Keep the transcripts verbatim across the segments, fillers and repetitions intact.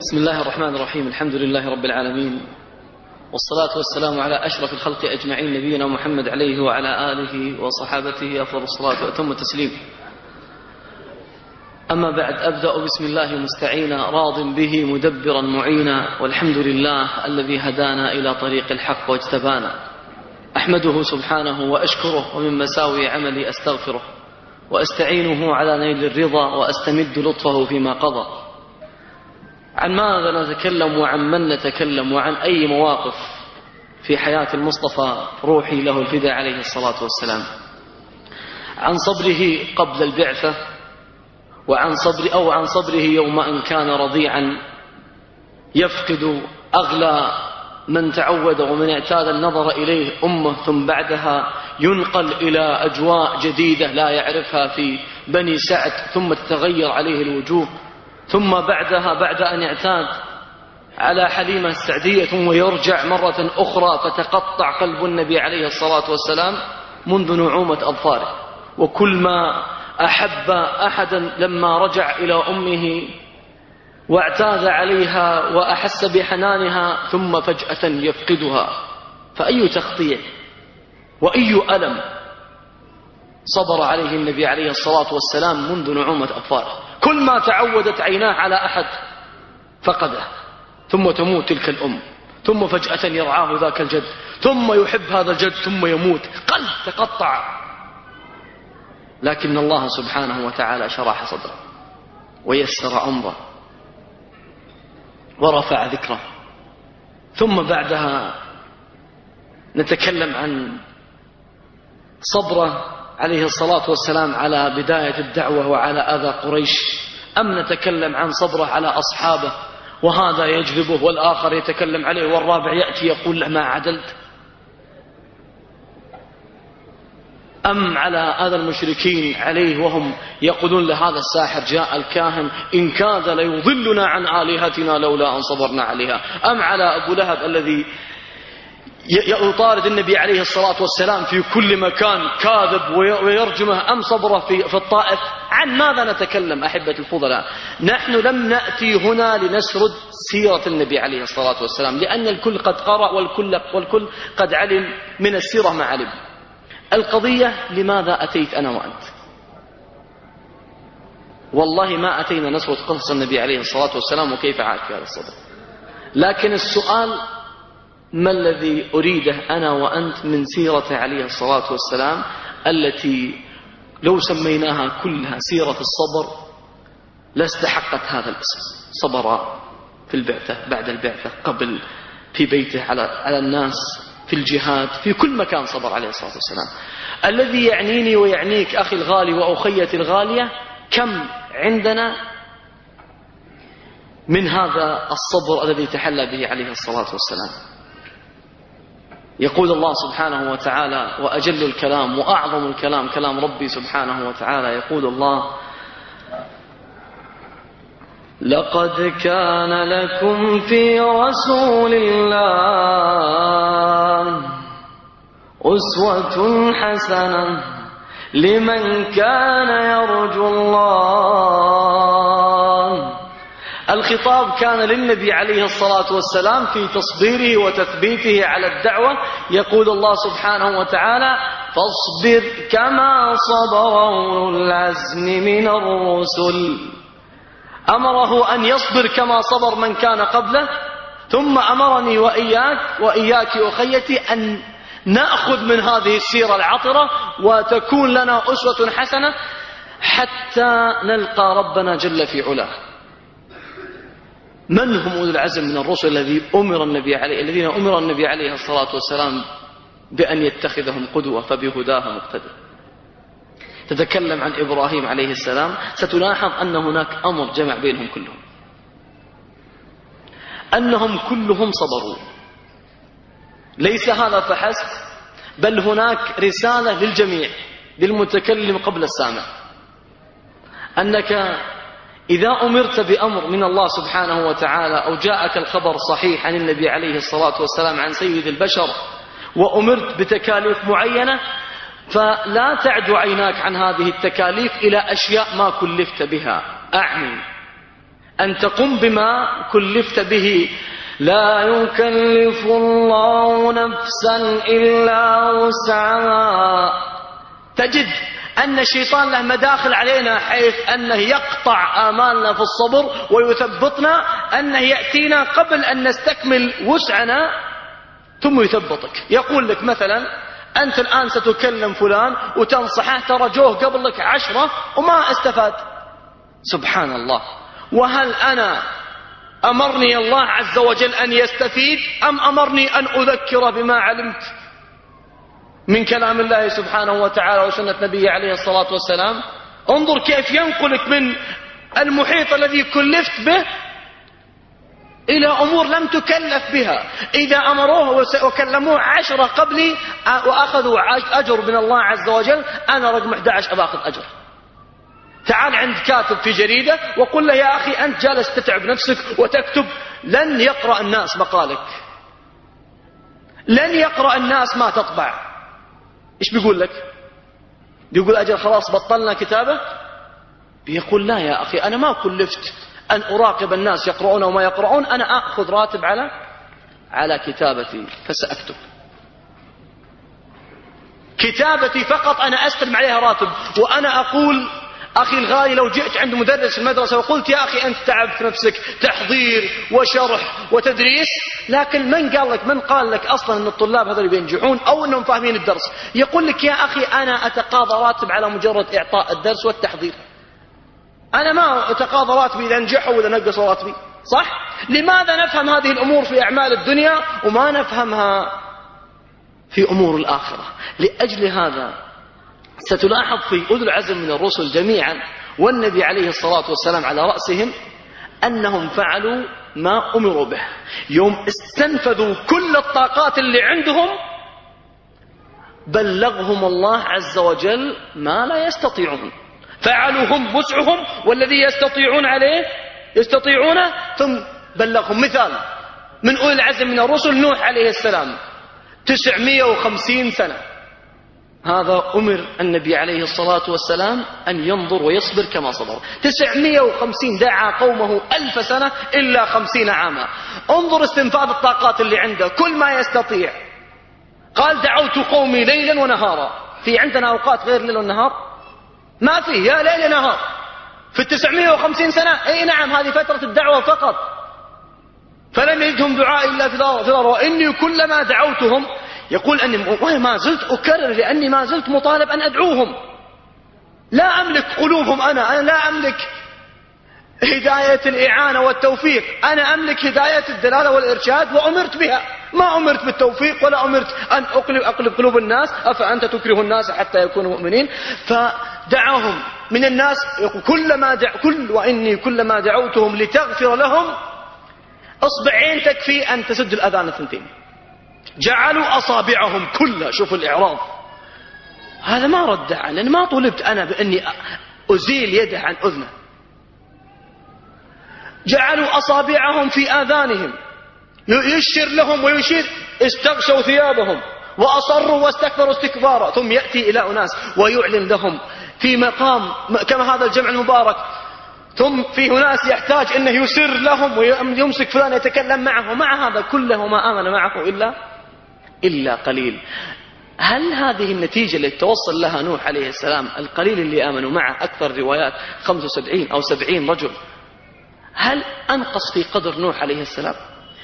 بسم الله الرحمن الرحيم. الحمد لله رب العالمين، والصلاة والسلام على أشرف الخلق أجمعين، نبينا محمد عليه وعلى آله وصحابته أفضل الصلاة وأتم التسليم. أما بعد، أبدأ بسم الله مستعينا، راض به مدبرا معينا، والحمد لله الذي هدانا إلى طريق الحق واجتبانا. أحمده سبحانه وأشكره، ومن مساوي عملي أستغفره، وأستعينه على نيل الرضا، وأستمد لطفه فيما قضى. عن ماذا نتكلم وعن من نتكلم وعن أي مواقف في حياة المصطفى روحي له الفداء عليه الصلاة والسلام؟ عن صبره قبل البعثة، وعن صبر أو عن صبره يوم أن كان رضيعا يفقد أغلى من تعود ومن اعتاد النظر إليه أمه، ثم بعدها ينقل إلى أجواء جديدة لا يعرفها في بني سعد، ثم تتغير عليه الوجوه، ثم بعدها بعد أن اعتاد على حليمة السعدية ثم يرجع مرة أخرى فتقطع قلب النبي عليه الصلاة والسلام منذ نعومة أظفاره. وكل ما أحب أحدا لما رجع إلى أمه واعتاد عليها وأحس بحنانها، ثم فجأة يفقدها، فأي تقطيع وأي ألم صبر عليه النبي عليه الصلاة والسلام منذ نعومة أظفاره. كل ما تعودت عيناه على أحد فقده، ثم تموت تلك الأم، ثم فجأة يرعاه ذاك الجد، ثم يحب هذا الجد، ثم يموت، قلب تقطع. لكن الله سبحانه وتعالى شرح صدره ويسر أمره ورفع ذكره. ثم بعدها نتكلم عن صبره عليه الصلاة والسلام على بداية الدعوة وعلى أذى قريش، أم نتكلم عن صبره على أصحابه وهذا يجذبه والآخر يتكلم عليه والرابع يأتي يقول له ما عدلت، أم على أذى المشركين عليه وهم يقولون لهذا الساحر جاء الكاهن إن كاد ليضلنا عن آلهتنا لولا أن صبرنا عليها، أم على أبو لهب الذي يطارد النبي عليه الصلاة والسلام في كل مكان كاذب ويرجمه، أم صبره في, في الطائف؟ عن ماذا نتكلم أحبة الفضلاء؟ نحن لم نأتي هنا لنسرد سيرة النبي عليه الصلاة والسلام، لأن الكل قد قرأ والكل, والكل قد علم من السيرة ما علم. القضية لماذا أتيت أنا وأنت؟ والله ما أتينا نسرد قصص النبي عليه الصلاة والسلام وكيف عاد في هذا الصدر، لكن السؤال ما الذي أريده أنا وأنت من سيرة عليه الصلاة والسلام التي لو سميناها كلها سيرة الصبر لاستحقت هذا الاسم. صبر في البعثة، بعد البعثة، قبل، في بيته، على على الناس، في الجهاد، في كل مكان صبر عليه الصلاة والسلام. الذي يعنيني ويعنيك أخي الغالي وأخيتي الغالية، كم عندنا من هذا الصبر الذي تحلى به عليه الصلاة والسلام؟ يقول الله سبحانه وتعالى، وأجل الكلام وأعظم الكلام كلام ربي سبحانه وتعالى، يقول الله: لقد كان لكم في رسول الله أسوة حسنة لمن كان يرجو الله. الخطاب كان للنبي عليه الصلاة والسلام في تصبيره وتثبيته على الدعوة. يقول الله سبحانه وتعالى: فاصبر كما صبر أولو العزم من الرسل. أمره أن يصبر كما صبر من كان قبله، ثم أمرني وإياك وإياك أخيتي أن نأخذ من هذه السيرة العطرة وتكون لنا أسوة حسنة حتى نلقى ربنا جل في علاه. من هم أولو العزم من الرسل الذي أمر النبي عليه الذين أمر النبي عليه الصلاة والسلام بأن يتخذهم قدوة فبهداهم مقتدى؟ تتكلم عن إبراهيم عليه السلام، ستلاحظ أن هناك أمر جمع بينهم كلهم، أنهم كلهم صبروا. ليس هذا فحسب، بل هناك رسالة للجميع، للمتكلم قبل السامع، أنك إذا أمرت بأمر من الله سبحانه وتعالى أو جاءك الخبر صحيح عن النبي عليه الصلاة والسلام عن سيد البشر وأمرت بتكاليف معينة، فلا تعد عيناك عن هذه التكاليف إلى أشياء ما كلفت بها. أعني أن تقوم بما كلفت به. لا يكلف الله نفسا إلا وسعها. تجد أن الشيطان له مداخل علينا، حيث أنه يقطع آمالنا في الصبر ويثبطنا، أنه يأتينا قبل أن نستكمل وسعنا ثم يثبطك. يقول لك مثلا أنت الآن ستكلم فلان وتنصحه، ترى جوه قبل لك عشرة وما استفاد. سبحان الله. وهل أنا أمرني الله عز وجل أن يستفيد، أم أمرني أن أذكر بما علمت من كلام الله سبحانه وتعالى وسنة نبيه عليه الصلاة والسلام؟ انظر كيف ينقلك من المحيط الذي كلفت به إلى أمور لم تكلف بها. إذا أمروه وكلموه عشرة قبلي وأخذوا أجر من الله عز وجل، أنا رقم أحد عشر أباخذ أجر. تعال عند كاتب في جريدة وقل له يا أخي أنت جالس تتعب نفسك وتكتب، لن يقرأ الناس مقالك، لن يقرأ الناس ما تطبع. إيش بيقول لك؟ بيقول أجل خلاص بطلنا كتابة؟ بيقول لا يا أخي، أنا ما كلفت أن أراقب الناس يقرؤون وما يقرؤون، أنا أخذ راتب على على كتابتي فسأكتب. كتابتي فقط أنا أستلم عليها راتب. وأنا أقول أخي الغالي، لو جئت عند مدرس في المدرسة وقلت يا أخي أنت تعبت نفسك تحضير وشرح وتدريس، لكن من قال لك من قال لك أصلا أن الطلاب هذول بينجحون أو أنهم فاهمين الدرس؟ يقول لك يا أخي أنا أتقاضى راتب على مجرد إعطاء الدرس والتحضير، أنا ما أتقاضى راتبي إذا نجحوا وإذا نقصوا راتبي. صح؟ لماذا نفهم هذه الأمور في أعمال الدنيا وما نفهمها في أمور الآخرة؟ لأجل هذا ستلاحظ في أولي العزم من الرسل جميعا والنبي عليه الصلاة والسلام على رأسهم أنهم فعلوا ما أمروا به. يوم استنفذوا كل الطاقات اللي عندهم بلغهم الله عز وجل ما لا يستطيعون. فعلوا هم وسعهم والذي يستطيعون عليه يستطيعونه، ثم بلغهم. مثال من أولي العزم من الرسل نوح عليه السلام، تسعمائة وخمسين سنة. هذا أمر النبي عليه الصلاة والسلام أن ينظر ويصبر كما صبر. تسعمائة وخمسين دعا قومه ألف سنة إلا خمسين عاما. انظر استنفاذ الطاقات اللي عنده، كل ما يستطيع. قال دعوت قومي ليلا ونهارا. في عندنا أوقات غير ليل ونهار؟ ما في، يا ليل نهار. في التسعمائة وخمسين سنة أي نعم، هذه فترة الدعوة فقط. فلم يجدهم دعاء إلا في ضرر، وإني كلما دعوتهم، يقول أني ما زلت أكرر لأني ما زلت مطالب أن أدعوهم. لا أملك قلوبهم، أنا, أنا لا أملك هداية الإعانة والتوفيق، أنا أملك هداية الدلالة والإرشاد وأمرت بها. ما أمرت بالتوفيق ولا أمرت أن أقلب, أقلب قلوب الناس. أفأنت تكره الناس حتى يكونوا مؤمنين؟ فدعاهم من الناس يقول كلما دع كل وإني كلما دعوتهم لتغفر لهم أصبعين تكفي أن تسد الأذان الثنتين. جعلوا أصابعهم كلها، شوفوا الإعراض، هذا ما رد عنه، لأن ما طلبت أنا بأني أزيل يده عن أذنه. جعلوا أصابعهم في آذانهم، يشير لهم ويشير، استغشوا ثيابهم وأصروا واستكبروا استكبارا. ثم يأتي إلى أناس ويعلن لهم في مقام كما هذا الجمع المبارك. ثم في ناس يحتاج أنه يسر لهم ويمسك فلان يتكلم معه، ومع هذا كله ما آمن معه إلا إلا قليل. هل هذه النتيجة اللي توصل لها نوح عليه السلام، القليل اللي آمنوا معه، أكثر روايات خمسة وسبعين أو سبعين رجل، هل أنقص في قدر نوح عليه السلام؟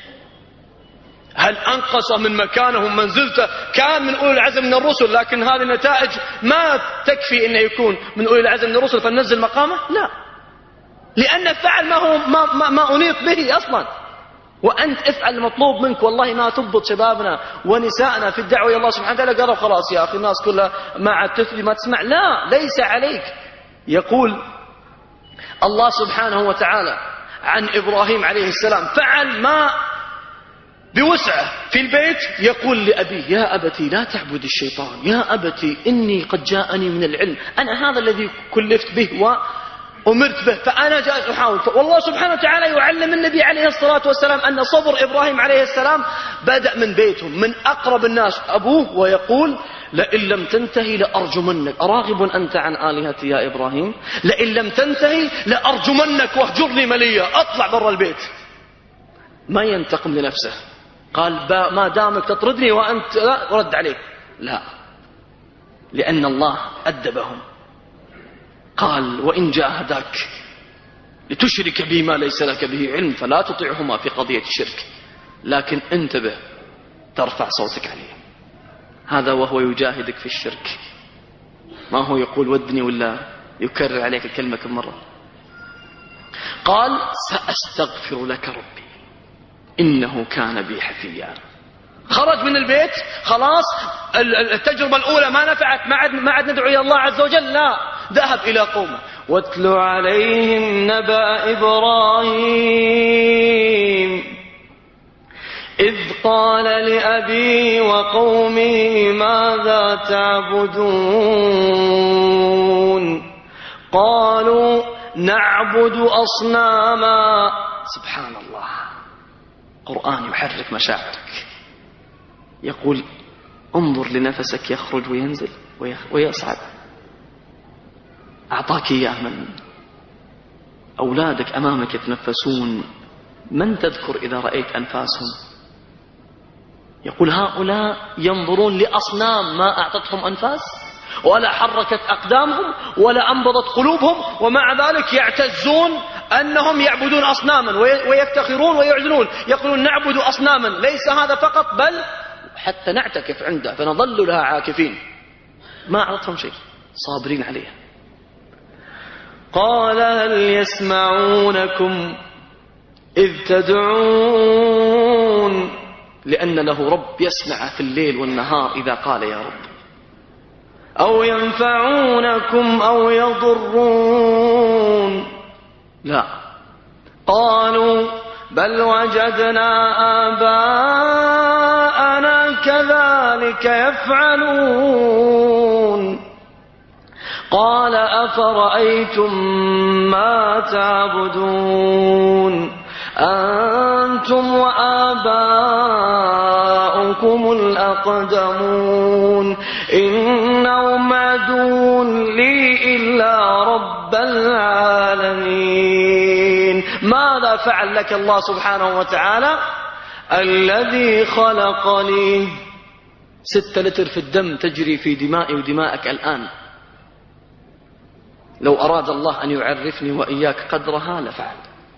هل أنقص من مكانه ومنزلته؟ كان من أولي العزم من الرسل، لكن هذه النتائج ما تكفي أنه يكون من أولي العزم من الرسل فننزل مقامه؟ لا، لأن فعل ما هو ما, ما, ما أنيط به أصلا. وأنت افعل المطلوب منك. والله ما تضبط شبابنا ونسائنا في الدعوة إلى الله سبحانه وتعالى قالوا خلاص يا أخي الناس كلها ما عاد تثلي ما تسمع. لا، ليس عليك. يقول الله سبحانه وتعالى عن إبراهيم عليه السلام فعل ما بوسعه في البيت. يقول لأبيه يا أبتي لا تعبد الشيطان، يا أبتي إني قد جاءني من العلم، أنا هذا الذي كلفت به وأمرت به، فأنا جالس أحاول. والله سبحانه وتعالى يعلم النبي عليه الصلاة والسلام أن صبر إبراهيم عليه السلام بدأ من بيتهم، من أقرب الناس أبوه، ويقول لئن لم تنتهي لأرجمنك، أراغب أنت عن آلهتي يا إبراهيم؟ لئن لم تنتهي لأرجمنك واهجرني مليا، أطلع برا البيت. ما ينتقم لنفسه، قال ما دامك تطردني وأنت لا ورد عليه، لا، لأن الله أدبهم. قال وإن جاهداك لتشرك بي ما ليس لك به علم فلا تطيعهما في قضية الشرك، لكن انتبه ترفع صوتك عليه. هذا وهو يجاهدك في الشرك، ما هو يقول ودني ولا يكرر عليك الكلمة كم مرة. قال سأستغفر لك ربي إنه كان بي حفيا. خرج من البيت، خلاص التجربة الأولى ما نفعت، ما عاد ما عاد ندعو إلى الله عز وجل، لا، ذهب إلى قومه. واتل عليهم نبأ إبراهيم إذ قال لأبيه وقومه ماذا تعبدون قالوا نعبد أصناما. سبحان الله، قرآن يحرك مشاعرك، يقول انظر لنفسك يخرج وينزل ويصعد. أعطاك إياه من؟ أولادك أمامك يتنفسون، من تذكر إذا رأيت أنفاسهم؟ يقول هؤلاء ينظرون لأصنام ما أعطتهم أنفاس ولا حركت أقدامهم ولا أنبضت قلوبهم، ومع ذلك يعتزون أنهم يعبدون أصناما ويفتخرون ويعلنون، يقولون نعبد أصناما. ليس هذا فقط، بل حتى نعتكف عنده فنظل لها عاكفين. ما أعطتهم شيء، صابرين عليها. قال هل يسمعونكم إذ تدعون، لأن له رب يسمع في الليل والنهار إذا قال يا رب. أو ينفعونكم أو يضرون، لا. قالوا بل وجدنا آباءنا كذلك يفعلون. قال أفرأيتم ما تعبدون أنتم وآباؤكم الأقدمون إنهم عدو لي إلا رب العالمين. ماذا فعل لك الله سبحانه وتعالى؟ الذي خلقني. ستة لتر في الدم تجري في دمائي ودماءك الآن، لو أراد الله أن يعرفني وإياك قدرها لفعل.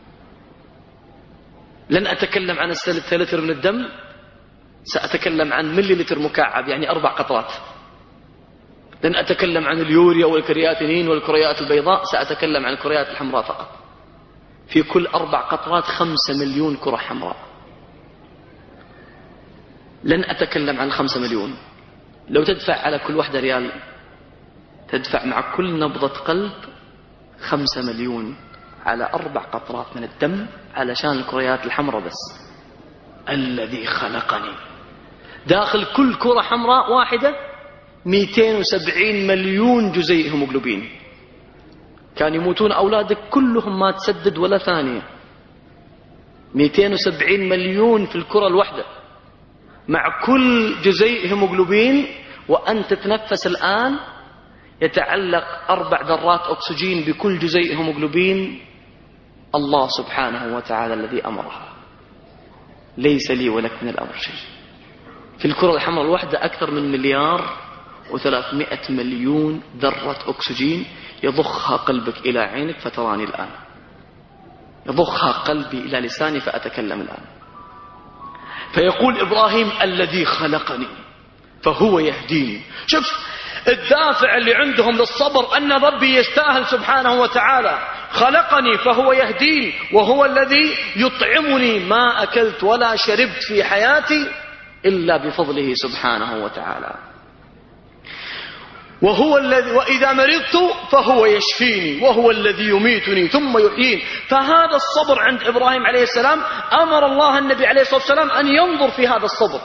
لن أتكلم عن الستة لتر من الدم، سأتكلم عن ملي لتر مكعب، يعني أربع قطرات. لن أتكلم عن اليوريا والكرياتينين والكريات البيضاء، سأتكلم عن الكريات الحمراء فقط. في كل أربع قطرات خمسة مليون كرة حمراء. لن أتكلم عن خمسة مليون. لو تدفع على كل واحدة ريال، تدفع مع كل نبضة قلب خمسة مليون على أربع قطرات من الدم علشان الكريات الحمراء بس. الذي خلقني، داخل كل كرة حمراء واحدة مئتين وسبعين مليون جزيء هيموغلوبين. كان يموتون أولادك كلهم ما تسدد ولا ثانية. مئتين وسبعين مليون في الكرة الواحدة، مع كل جزيء هيموغلوبين. وأنت تتنفس الآن يتعلق أربع ذرات أكسجين بكل جزيء هيموغلوبين. الله سبحانه وتعالى الذي أمرها، ليس لي ولك من الأمر شيء. في الكرة الحمراء الواحدة أكثر من مليار وثلاثمائة مليون ذرة أكسجين يضخها قلبك إلى عينك فتراني الآن، يضخها قلبي إلى لساني فأتكلم الآن. فيقول إبراهيم الذي خلقني فهو يهديني. شوف الدافع اللي عندهم للصبر، أن ربي يستاهل سبحانه وتعالى. خلقني فهو يهدين، وهو الذي يطعمني. ما أكلت ولا شربت في حياتي إلا بفضله سبحانه وتعالى. وهو الذي وإذا مرضت فهو يشفيني، وهو الذي يميتني ثم يحيين. فهذا الصبر عند إبراهيم عليه السلام أمر الله النبي عليه الصلاة والسلام أن ينظر في هذا الصبر.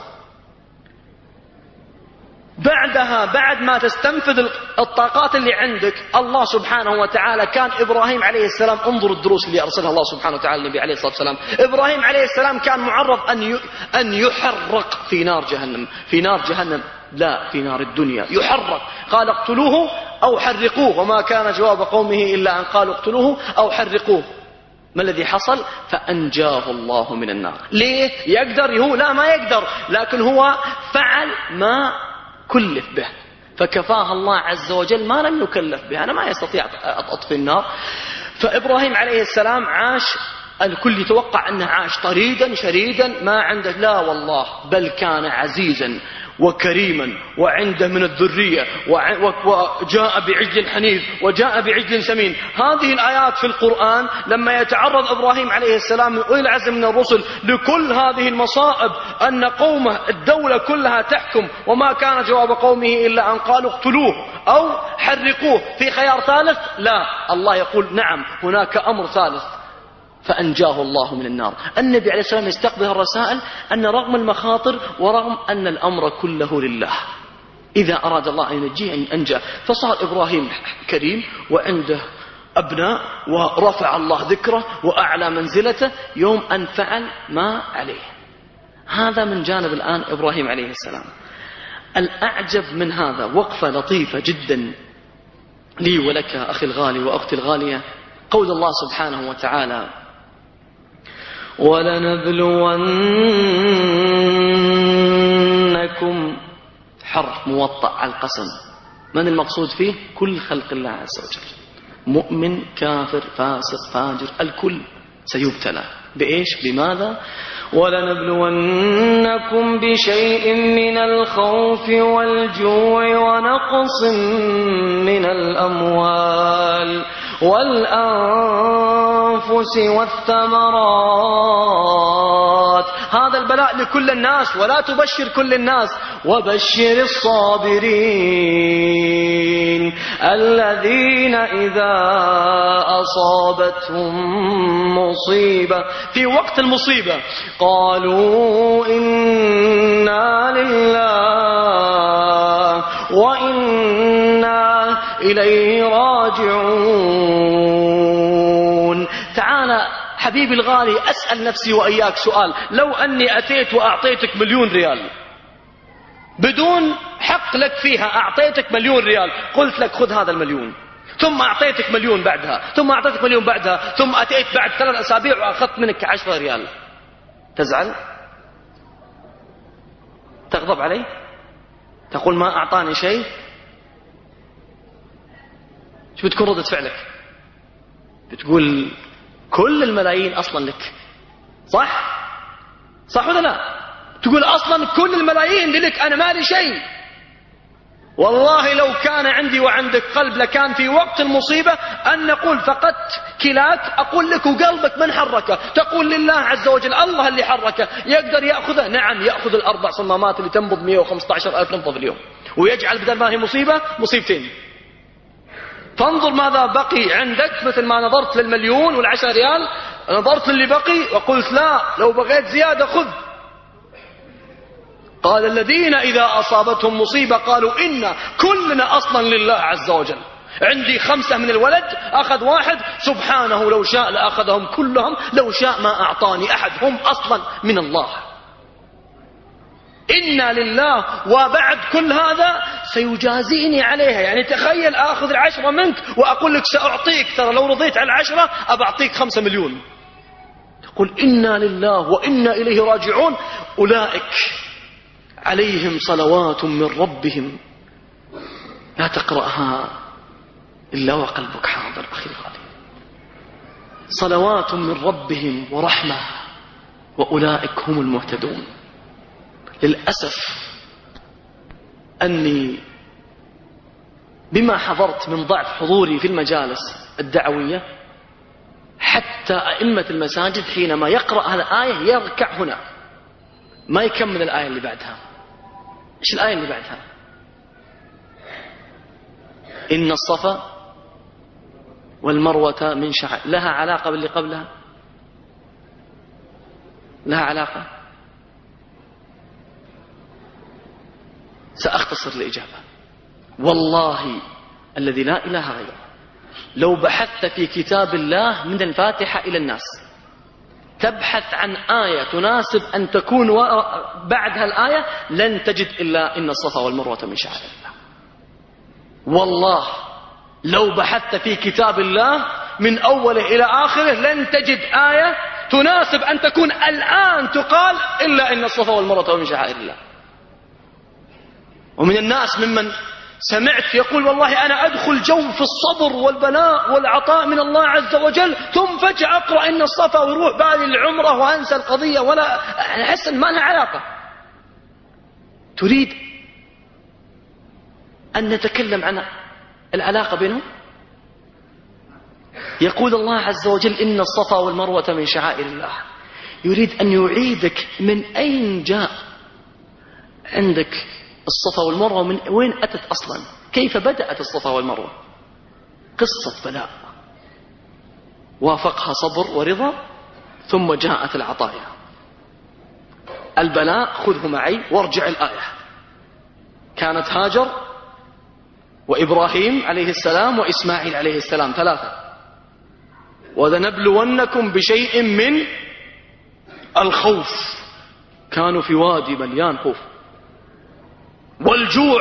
بعدها بعد ما تستنفذ الطاقات اللي عندك، الله سبحانه وتعالى كان إبراهيم عليه السلام، انظر الدروس اللي أرسلها الله سبحانه وتعالى النبي عليه الصلاة والسلام. إبراهيم عليه السلام كان معرض أن أن يحرق في نار جهنم، في نار جهنم لا، في نار الدنيا يحرق. قال اقتلوه أو حرقوه، وما كان جواب قومه إلا أن قالوا اقتلوه أو حرقوه. ما الذي حصل؟ فأنجاه الله من النار. ليه؟ يقدر هو؟ لا، ما يقدر، لكن هو فعل ما كلف به، فكفاه الله عز وجل ما لم يكلف به. أنا ما يستطيع أطفي النار. فإبراهيم عليه السلام عاش، الكل يتوقع أنه عاش طريدا شريدا ما عنده، لا والله، بل كان عزيزا وكريما وعنده من الذرية، وجاء بعجل حنيذ وجاء بعجل سمين. هذه الآيات في القرآن لما يتعرض إبراهيم عليه السلام من أولي العزم من الرسل لكل هذه المصائب، أن قومه الدولة كلها تحكم، وما كان جواب قومه إلا أن قالوا اقتلوه أو حرقوه. في خيار ثالث؟ لا، الله يقول نعم هناك أمر ثالث، فأنجاه الله من النار. النبي عليه السلام يستقبل الرسائل أن رغم المخاطر ورغم أن الأمر كله لله، إذا أراد الله أن ينجيه أن أنجاه. فصار إبراهيم كريم وعنده أبناء، ورفع الله ذكره وأعلى منزلته يوم أن فعل ما عليه. هذا من جانب الآن إبراهيم عليه السلام. الأعجب من هذا وقفة لطيفة جدا لي ولك أخي الغالي وأختي الغالية، قول الله سبحانه وتعالى: ولنبلونكم، حرف موطأ على القسم. من المقصود فيه؟ كل خلق الله عز وجل، مؤمن كافر فاسق فاجر، الكل سيبتلى. بإيش؟ بماذا؟ ولنبلونكم بشيء من الخوف والجوع ونقص من الأموال والأنفس والثمرات. هذا البلاء لكل الناس، ولا تبشر كل الناس. وبشر الصابرين الذين إذا أصابتهم مصيبة، في وقت المصيبة، قالوا إنا لله وإنا إليه راجعون. تعال حبيبي الغالي، أسأل نفسي وإياك سؤال: لو أني أتيت وأعطيتك مليون ريال بدون حق لك فيها، أعطيتك مليون ريال، قلت لك خذ هذا المليون، ثم أعطيتك مليون بعدها، ثم أعطيتك مليون بعدها، ثم أتيت بعد ثلاث أسابيع وأخذت منك عشرة ريال، تزعل؟ تغضب علي؟ تقول ما أعطاني شيء؟ شو بتكون ردة فعلك؟ بتقول كل الملايين أصلا لك، صح؟ صح ولا لا؟ تقول أصلا كل الملايين لك، أنا مالي شيء. والله لو كان عندي وعندك قلب لكان في وقت المصيبة أن نقول فقدت كلاك، أقول لك وقلبك من حركه؟ تقول لله عز وجل، الله اللي حركه. يقدر يأخذه؟ نعم، يأخذ الأربع صمامات اللي تنبض مئة وخمسة عشر ألف نبضة في اليوم، ويجعل بدل ما هي مصيبة مصيبتين. فانظر ماذا بقي عندك. مثل ما نظرت للمليون والعشر ريال، نظرت للي بقي وقلت لا، لو بغيت زيادة خذ. قال الذين إذا أصابتهم مصيبة قالوا إنا كلنا أصلا لله عز وجل. عندي خمسة من الولد، أخذ واحد، سبحانه لو شاء لأخذهم كلهم، لو شاء ما أعطاني أحد، هم أصلا من الله. إنا لله، وبعد كل هذا سيجازيني عليها. يعني تخيل آخذ العشرة منك وأقول لك سأعطيك، ترى لو رضيت على العشرة أبعطيك خمسة مليون. تقول إنا لله وإنا إليه راجعون. أولئك عليهم صلوات من ربهم. لا تقرأها إلا وقلبك حاضر أخي الغالي. صلوات من ربهم ورحمة وأولئك هم المهتدون. للأسف أني بما حضرت من ضعف حضوري في المجالس الدعوية، حتى أئمة المساجد حينما يقرأ هذه الآية يركع هنا، ما يكمل الآية اللي بعدها. إيش الآية اللي بعدها؟ إن الصفا والمروة من شعائر. لها علاقة باللي قبلها؟ لها علاقة؟ سأختصر الإجابة. والله الذي لا إله غيره، لو بحثت في كتاب الله من الفاتحة إلى الناس تبحث عن آية تناسب أن تكون بعدها الآية لن تجد إلا إن الصفا والمروة من شعائر الله. والله لو بحثت في كتاب الله من أوله إلى آخره لن تجد آية تناسب أن تكون الآن تقال إلا إن الصفا والمروة من شعائر الله. ومن الناس ممن سمعت يقول والله أنا أدخل جو في الصبر والبلاء والعطاء من الله عز وجل، ثم فجأة أقرأ إن الصفا ويروح بالي العمرة وأنسى القضية، ولا أحس ما لها علاقة. تريد أن نتكلم عن العلاقة بينهم؟ يقول الله عز وجل إن الصفا والمروة من شعائر الله، يريد أن يعيدك من أين جاء عندك الصفا والمروة، من وين أتت أصلا، كيف بدأت الصفا والمروة. قصة بلاء وافقها صبر ورضا، ثم جاءت العطايا. البلاء خذه معي وارجع الآية. كانت هاجر وإبراهيم عليه السلام وإسماعيل عليه السلام ثلاثة. وَلَنَبْلُوَنَّكُمْ بِشَيْءٍ مِّنْ الخوف، كانوا في وادي مليان خوف، والجوع،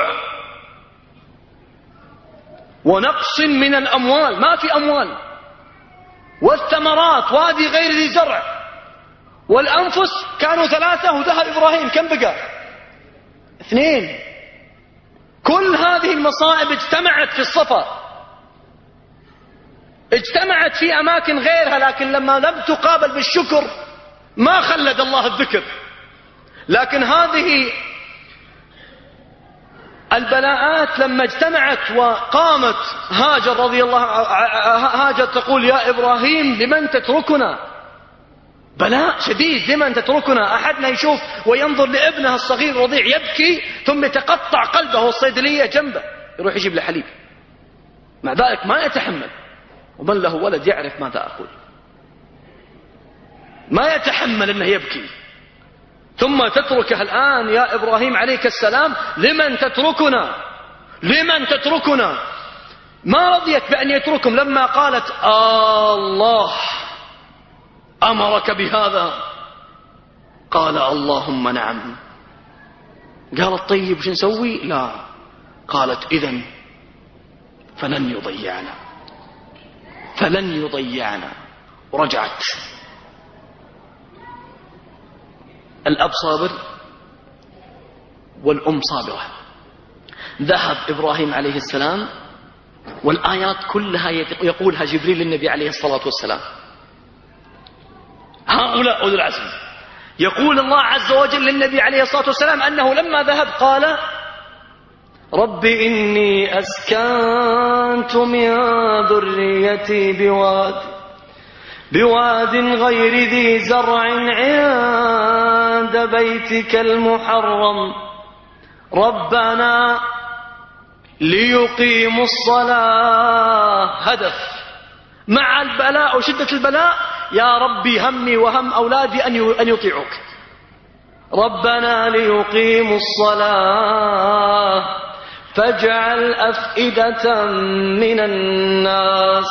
ونقص من الأموال، ما في أموال، والثمرات، وادي غير ذي زرع، والأنفس كانوا ثلاثة وذهب إبراهيم، كم بقى؟ اثنين. كل هذه المصائب اجتمعت في الصفا، اجتمعت في أماكن غيرها، لكن لما لم تقابل بالشكر ما خلد الله الذكر. لكن هذه البلاءات لما اجتمعت وقامت هاجر رضي الله هاجر تقول يا إبراهيم لمن تتركنا؟ بلاء شديد، لمن تتركنا؟ أحدنا يشوف وينظر لابنه الصغير رضيع يبكي، ثم يتقطع قلبه والصيدلية جنبه يروح يجيب له حليب، مع ذلك ما يتحمل. ومن له ولد يعرف ماذا أقول، ما يتحمل أنه يبكي. ثم تتركه الآن يا إبراهيم عليك السلام، لمن تتركنا؟ لمن تتركنا؟ ما رضيت بأن يتركهم لما قالت آه الله أمرك بهذا؟ قال اللهم نعم. قالت طيب وش نسوي؟ لا، قالت إذن فلن يضيعنا، فلن يضيعنا. ورجعت. الأب صابر والأم صابرة. ذهب إبراهيم عليه السلام، والآيات كلها يقولها جبريل للنبي عليه الصلاة والسلام. هؤلاء أولو العزم. يقول الله عز وجل للنبي عليه الصلاة والسلام أنه لما ذهب قال رب إني أسكنت من ذريتي بواد بواد غير ذي زرع عند بيتك المحرم ربنا ليقيموا الصلاة. هدف مع البلاء وشدة البلاء، يا ربي همي وهم أولادي أن يطيعوك. ربنا ليقيموا الصلاة فاجعل أفئدة من الناس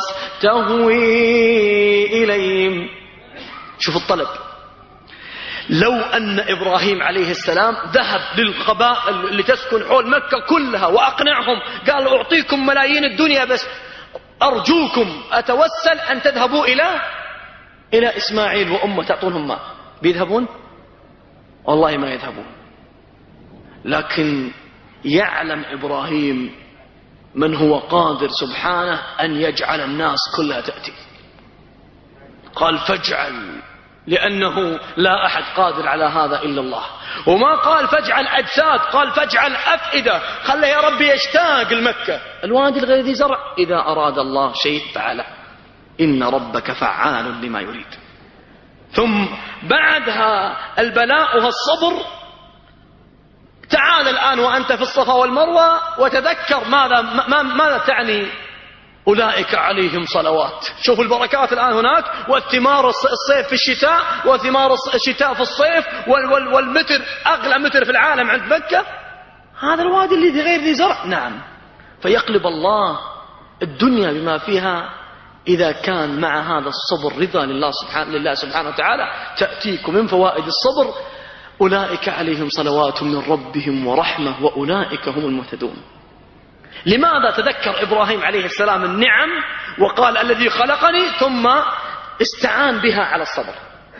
تهوي إليهم. شوف الطلب. لو أن إبراهيم عليه السلام ذهب للقبائل اللي تسكن حول مكة كلها وأقنعهم، قال أعطيكم ملايين الدنيا بس أرجوكم أتوسل أن تذهبوا إلى إلى إسماعيل وأمه تعطونهم ماء، بيذهبون؟ والله ما يذهبون. لكن يعلم إبراهيم من هو قادر سبحانه أن يجعل الناس كلها تأتي. قال فاجعل، لأنه لا أحد قادر على هذا إلا الله. وما قال فاجعل أجساد، قال فاجعل أفئدة، خلي يا ربي يشتاق المكة. الوادي الغير ذي زرع إذا أراد الله شيء فعله، إن ربك فعال لما يريد. ثم بعدها البلاء والصبر. تعال الآن وأنت في الصفا والمروة وتذكر ماذا ماذا تعني أولئك عليهم صلوات. شوفوا البركات الآن هناك، والثمار الصيف في الشتاء، وثمار الشتاء في الصيف، والمتر أغلى متر في العالم عند مكة هذا الوادي اللي غير ذي زرع. نعم. فيقلب الله الدنيا بما فيها إذا كان مع هذا الصبر رضا لله سبحانه, لله سبحانه وتعالى تأتيكم من فوائد الصبر أولئك عليهم صلوات من ربهم ورحمة وأولئك هم المهتدون. لماذا تذكر إبراهيم عليه السلام النعم وقال الذي خلقني ثم استعان بها على الصبر؟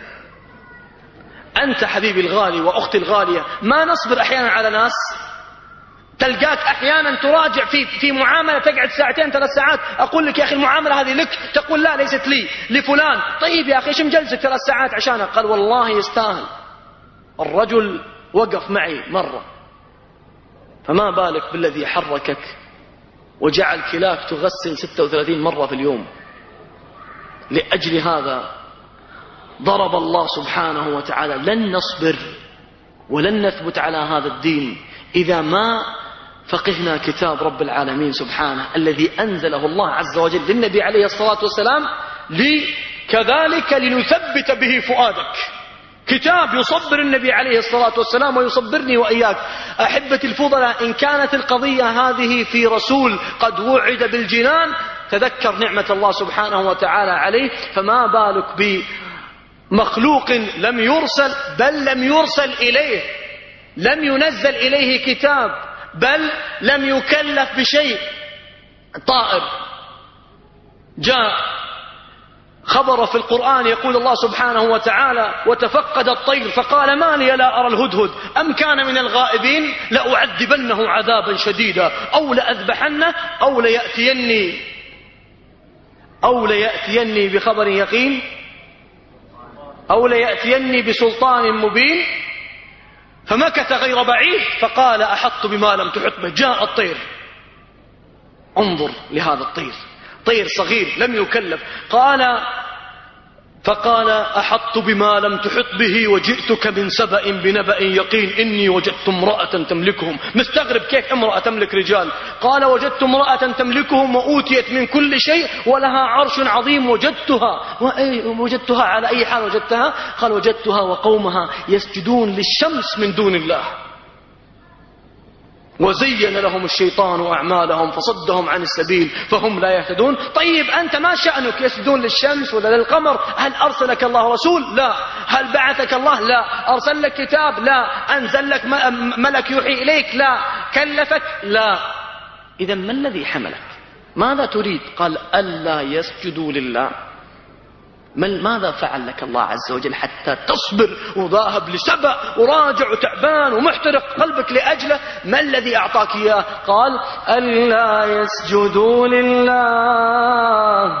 أنت حبيبي الغالي وأختي الغالية ما نصبر أحيانا على ناس؟ تلقاك أحيانا تراجع في في معاملة تقعد ساعتين ثلاث ساعات، أقول لك يا أخي المعاملة هذه لك، تقول لا ليست لي، لفلان. طيب يا أخي إيش مجلسك ثلاث ساعات عشانها؟ قال والله يستاهل. الرجل وقف معي مرة، فما بالك بالذي حركك وجعل كلاك تغسل ستة وثلاثين مرة في اليوم. لأجل هذا ضرب الله سبحانه وتعالى لن نصبر ولن نثبت على هذا الدين إذا ما فقهنا كتاب رب العالمين سبحانه الذي أنزله الله عز وجل للنبي عليه الصلاة والسلام كذلك لنثبت به فؤادك. كتاب يصبر النبي عليه الصلاة والسلام ويصبرني وإياك. أحبتي الفضلاء، إن كانت القضية هذه في رسول قد وعد بالجنان تذكر نعمة الله سبحانه وتعالى عليه، فما بالك بمخلوق لم يرسل بل لم يرسل إليه، لم ينزل إليه كتاب، بل لم يكلف بشيء. طائر جاء خبر في القرآن يقول الله سبحانه وتعالى وتفقد الطير فقال ما لي لا أرى الهدهد أم كان من الغائبين لأعذبنه عذابا شديدا أو لأذبحنه أو ليأتيني أو ليأتيني بخبر يقين أو ليأتيني بسلطان مبين. فمكث غير بعيد فقال أحط بما لم تحط به. جاء الطير، انظر لهذا الطير، طير صغير لم يكلف. قال فقال أحط بما لم تحط به وجئتك من سبأ بنبأ يقين إني وجدت امرأة تملكهم. مستغرب كيف امرأة تملك رجال؟ قال وجدت امرأة تملكهم وأوتيت من كل شيء ولها عرش عظيم وجدتها وجدتها على أي حال وجدتها؟ قال وجدتها وقومها يسجدون للشمس من دون الله وزين لهم الشيطان أعمالهم فصدهم عن السبيل فهم لا يهتدون. طيب أنت ما شأنك يسجدون للشمس ولا للقمر؟ هل أرسلك الله رسول؟ لا. هل بعثك الله؟ لا. أرسل لك كتاب؟ لا. أنزل لك ملك يوحي إليك؟ لا. كلفك؟ لا. إذا ما الذي حملك؟ ماذا تريد؟ قال ألا يسجدوا لله. ماذا فعل لك الله عز وجل حتى تصبر وذاهب لسبأ وراجع وتعبان ومحترق قلبك لأجله؟ ما الذي أعطاك إياه؟ قال ألا يسجدوا لله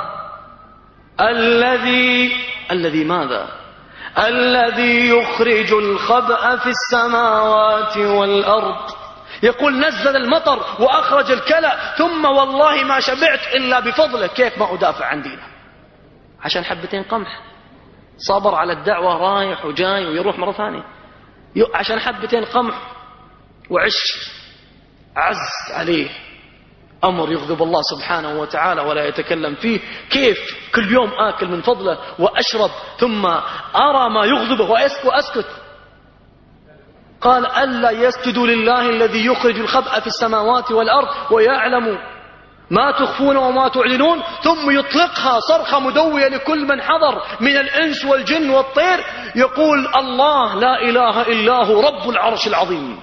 الذي الذي ماذا؟ الذي يخرج الخبأ في السماوات والأرض. يقول نزل المطر وأخرج الكلى ثم والله ما شبعت إلا بفضله. كيف ما أدافع عن دينه؟ عشان حبتين قمح صبر على الدعوة رايح وجاي ويروح مرة ثانية عشان حبتين قمح وعش عز عليه أمر يغضب الله سبحانه وتعالى ولا يتكلم فيه. كيف كل يوم آكل من فضله وأشرب ثم أرى ما يغضبه وأسكت؟ قال ألا يسجدوا لله الذي يخرج الخبأ في السماوات والأرض ويعلم ما تخفون وما تعلنون، ثم يطلقها صرخة مدوية لكل من حضر من الإنس والجن والطير. يقول الله لا إله إلا هو رب العرش العظيم.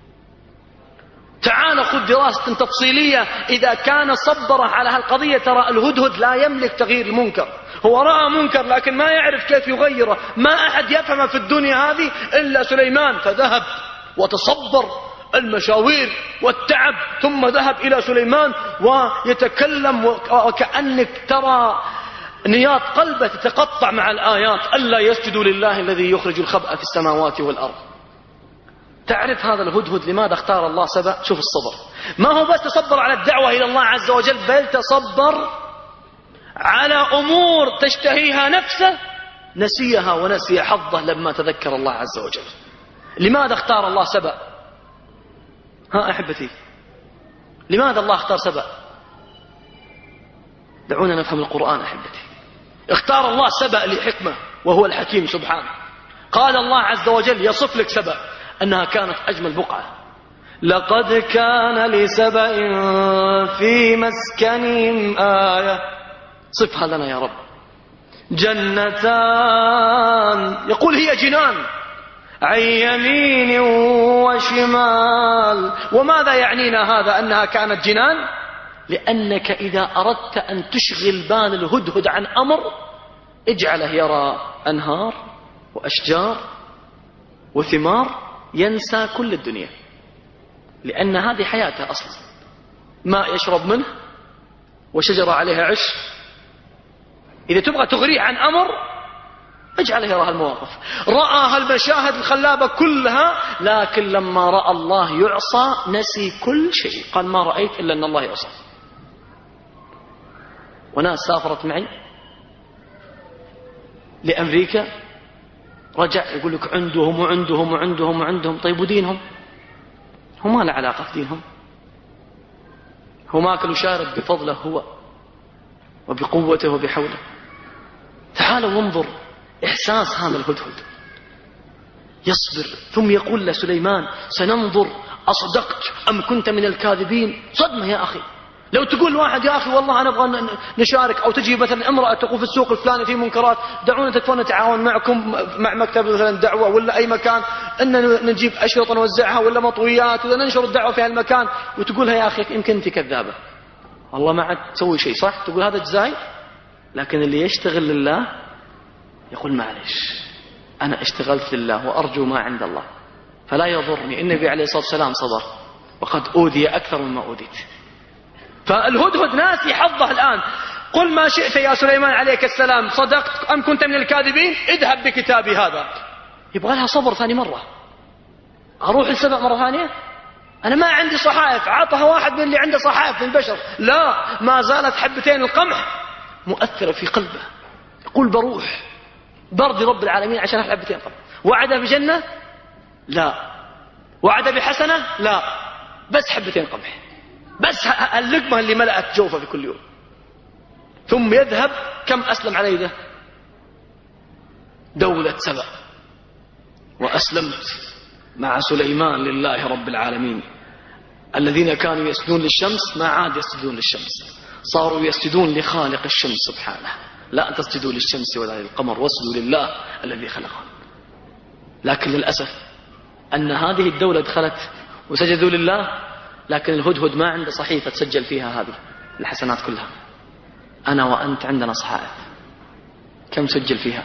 تعال خذ دراسة تفصيلية. إذا كان صبر على هالقضية ترى الهدهد لا يملك تغيير المنكر. هو رأى منكر لكن ما يعرف كيف يغيره. ما أحد يفهم في الدنيا هذه إلا سليمان، فذهب وتصبر المشاوير والتعب ثم ذهب إلى سليمان ويتكلم وكأنك ترى نيات قلبه تتقطع مع الآيات. ألا يسجدوا لله الذي يخرج الخبأ في السماوات والأرض. تعرف هذا الهدهد لماذا اختار الله سبأ؟ شوف الصبر، ما هو بس تصبر على الدعوة إلى الله عز وجل، بل تصبر على أمور تشتهيها نفسه نسيها ونسي حظه لما تذكر الله عز وجل. لماذا اختار الله سبأ؟ ها أحبتي، لماذا الله اختار سبأ؟ دعونا نفهم القرآن أحبتي. اختار الله سبأ لحكمة وهو الحكيم سبحانه. قال الله عز وجل يصف لك سبأ أنها كانت أجمل بقعة. لقد كان لسبأ في مسكنهم آية صفها لنا يا رب. جنتان، يقول هي جنان عن يمين وشمال. وماذا يعنينا هذا أنها كانت جنان؟ لأنك إذا أردت أن تشغل بال الهدهد عن أمر اجعله يرى أنهار وأشجار وثمار، ينسى كل الدنيا، لأن هذه حياته أصلا. ماء يشرب منه وشجرة عليها عش. إذا تبغى تغريه عن أمر اجعله يرى المواقف. رأى هالمشاهد الخلابة كلها، لكن لما رأى الله يعصى نسي كل شيء، قال ما رأيت إلا أن الله يعصى. وناس سافرت معي لأمريكا، رجع يقول لك عندهم وعندهم وعندهم وعندهم. طيب ودينهم؟ هو ما له علاقة في دينهم، هو ماكل وشارب بفضله هو وبقوته وبحوله. تعالوا وانظر إحساس هذا الهدهد، يصبر ثم يقول لسليمان سننظر أصدقت أم كنت من الكاذبين. صدمة يا أخي. لو تقول واحد يا أخي والله أنا أبغى نشارك، أو تجي مثلا امرأة تقول في السوق الفلاني في منكرات، دعونا تتفون نتعاون معكم مع مكتب مثلا دعوة ولا أي مكان، أن نجيب أشرطة نوزعها ولا مطويات ولا ننشر الدعوة في هالمكان، وتقولها يا أخي يمكن أنت كذابة والله ما عاد تسوي شيء صح، تقول هذا جزاي. لكن اللي يشتغل لله يقول معلش أنا اشتغلت لله وأرجو ما عند الله فلا يضرني. النبي عليه الصلاة والسلام صبر وقد أوذي أكثر مما أوذيت. فالهدهد ناسي حظه الآن. قل ما شئت يا سليمان عليك السلام، صدقت أم كنت من الكاذبين، اذهب بكتابي هذا. يبغى لها صبر ثاني مرة. أروح لسبع مرة ثانية؟ أنا ما عندي صحائف، عطها واحد من اللي عنده صحائف من البشر. لا، ما زالت حبتين القمح مؤثرة في قلبه. يقول بروح برضي رب العالمين عشان حبتين قمح. وعد بجنة؟ لا. وعد بحسنة؟ لا. بس حبتين قمح، بس اللقمة اللي ملأت جوفه في كل يوم. ثم يذهب. كم أسلم على يده؟ دولة سبأ. وأسلمت مع سليمان لله رب العالمين. الذين كانوا يسجدون للشمس ما عاد يسجدون للشمس، صاروا يسجدون لخالق الشمس سبحانه. لا تسجدوا للشمس ولا للقمر واسجدوا لله الذي خلقهم. لكن للأسف أن هذه الدولة دخلت وسجدوا لله، لكن الهدهد ما عنده صحيفة تسجل فيها هذه الحسنات كلها. أنا وأنت عندنا صحائف، كم سجل فيها؟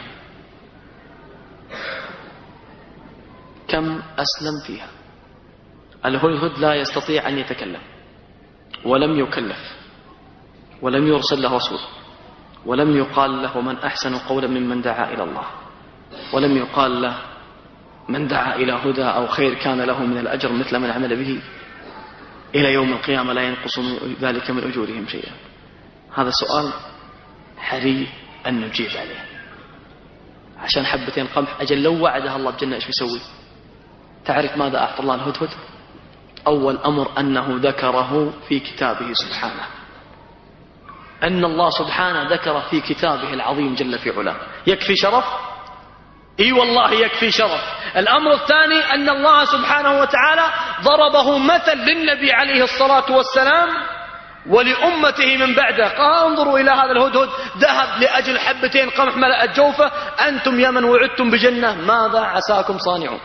كم أسلم فيها؟ الهدهد لا يستطيع أن يتكلم، ولم يكلف، ولم يرسل له رسول، ولم يقال له من أحسن قولا ممن دعا إلى الله، ولم يقال له من دعا إلى هدى أو خير كان له من الأجر مثل من عمل به إلى يوم القيامة لا ينقص من ذلك من أجورهم شيئا. هذا سؤال حري أن نجيب عليه. عشان حبتين قمح، أجل لو وعدها الله بجنة إيش بيسوي؟ تعرف ماذا أعطى الله الهدهد؟ أول أمر أنه ذكره في كتابه سبحانه، أن الله سبحانه ذكر في كتابه العظيم جل في علاه. يكفي شرف؟ اي والله يكفي شرف. الأمر الثاني أن الله سبحانه وتعالى ضربه مثل للنبي عليه الصلاة والسلام ولأمته من بعده. قال انظروا إلى هذا الهدهد ذهب لأجل حبتين قمح ملأت جوفه، أنتم يا من وعدتم بجنة ماذا عساكم صانعون.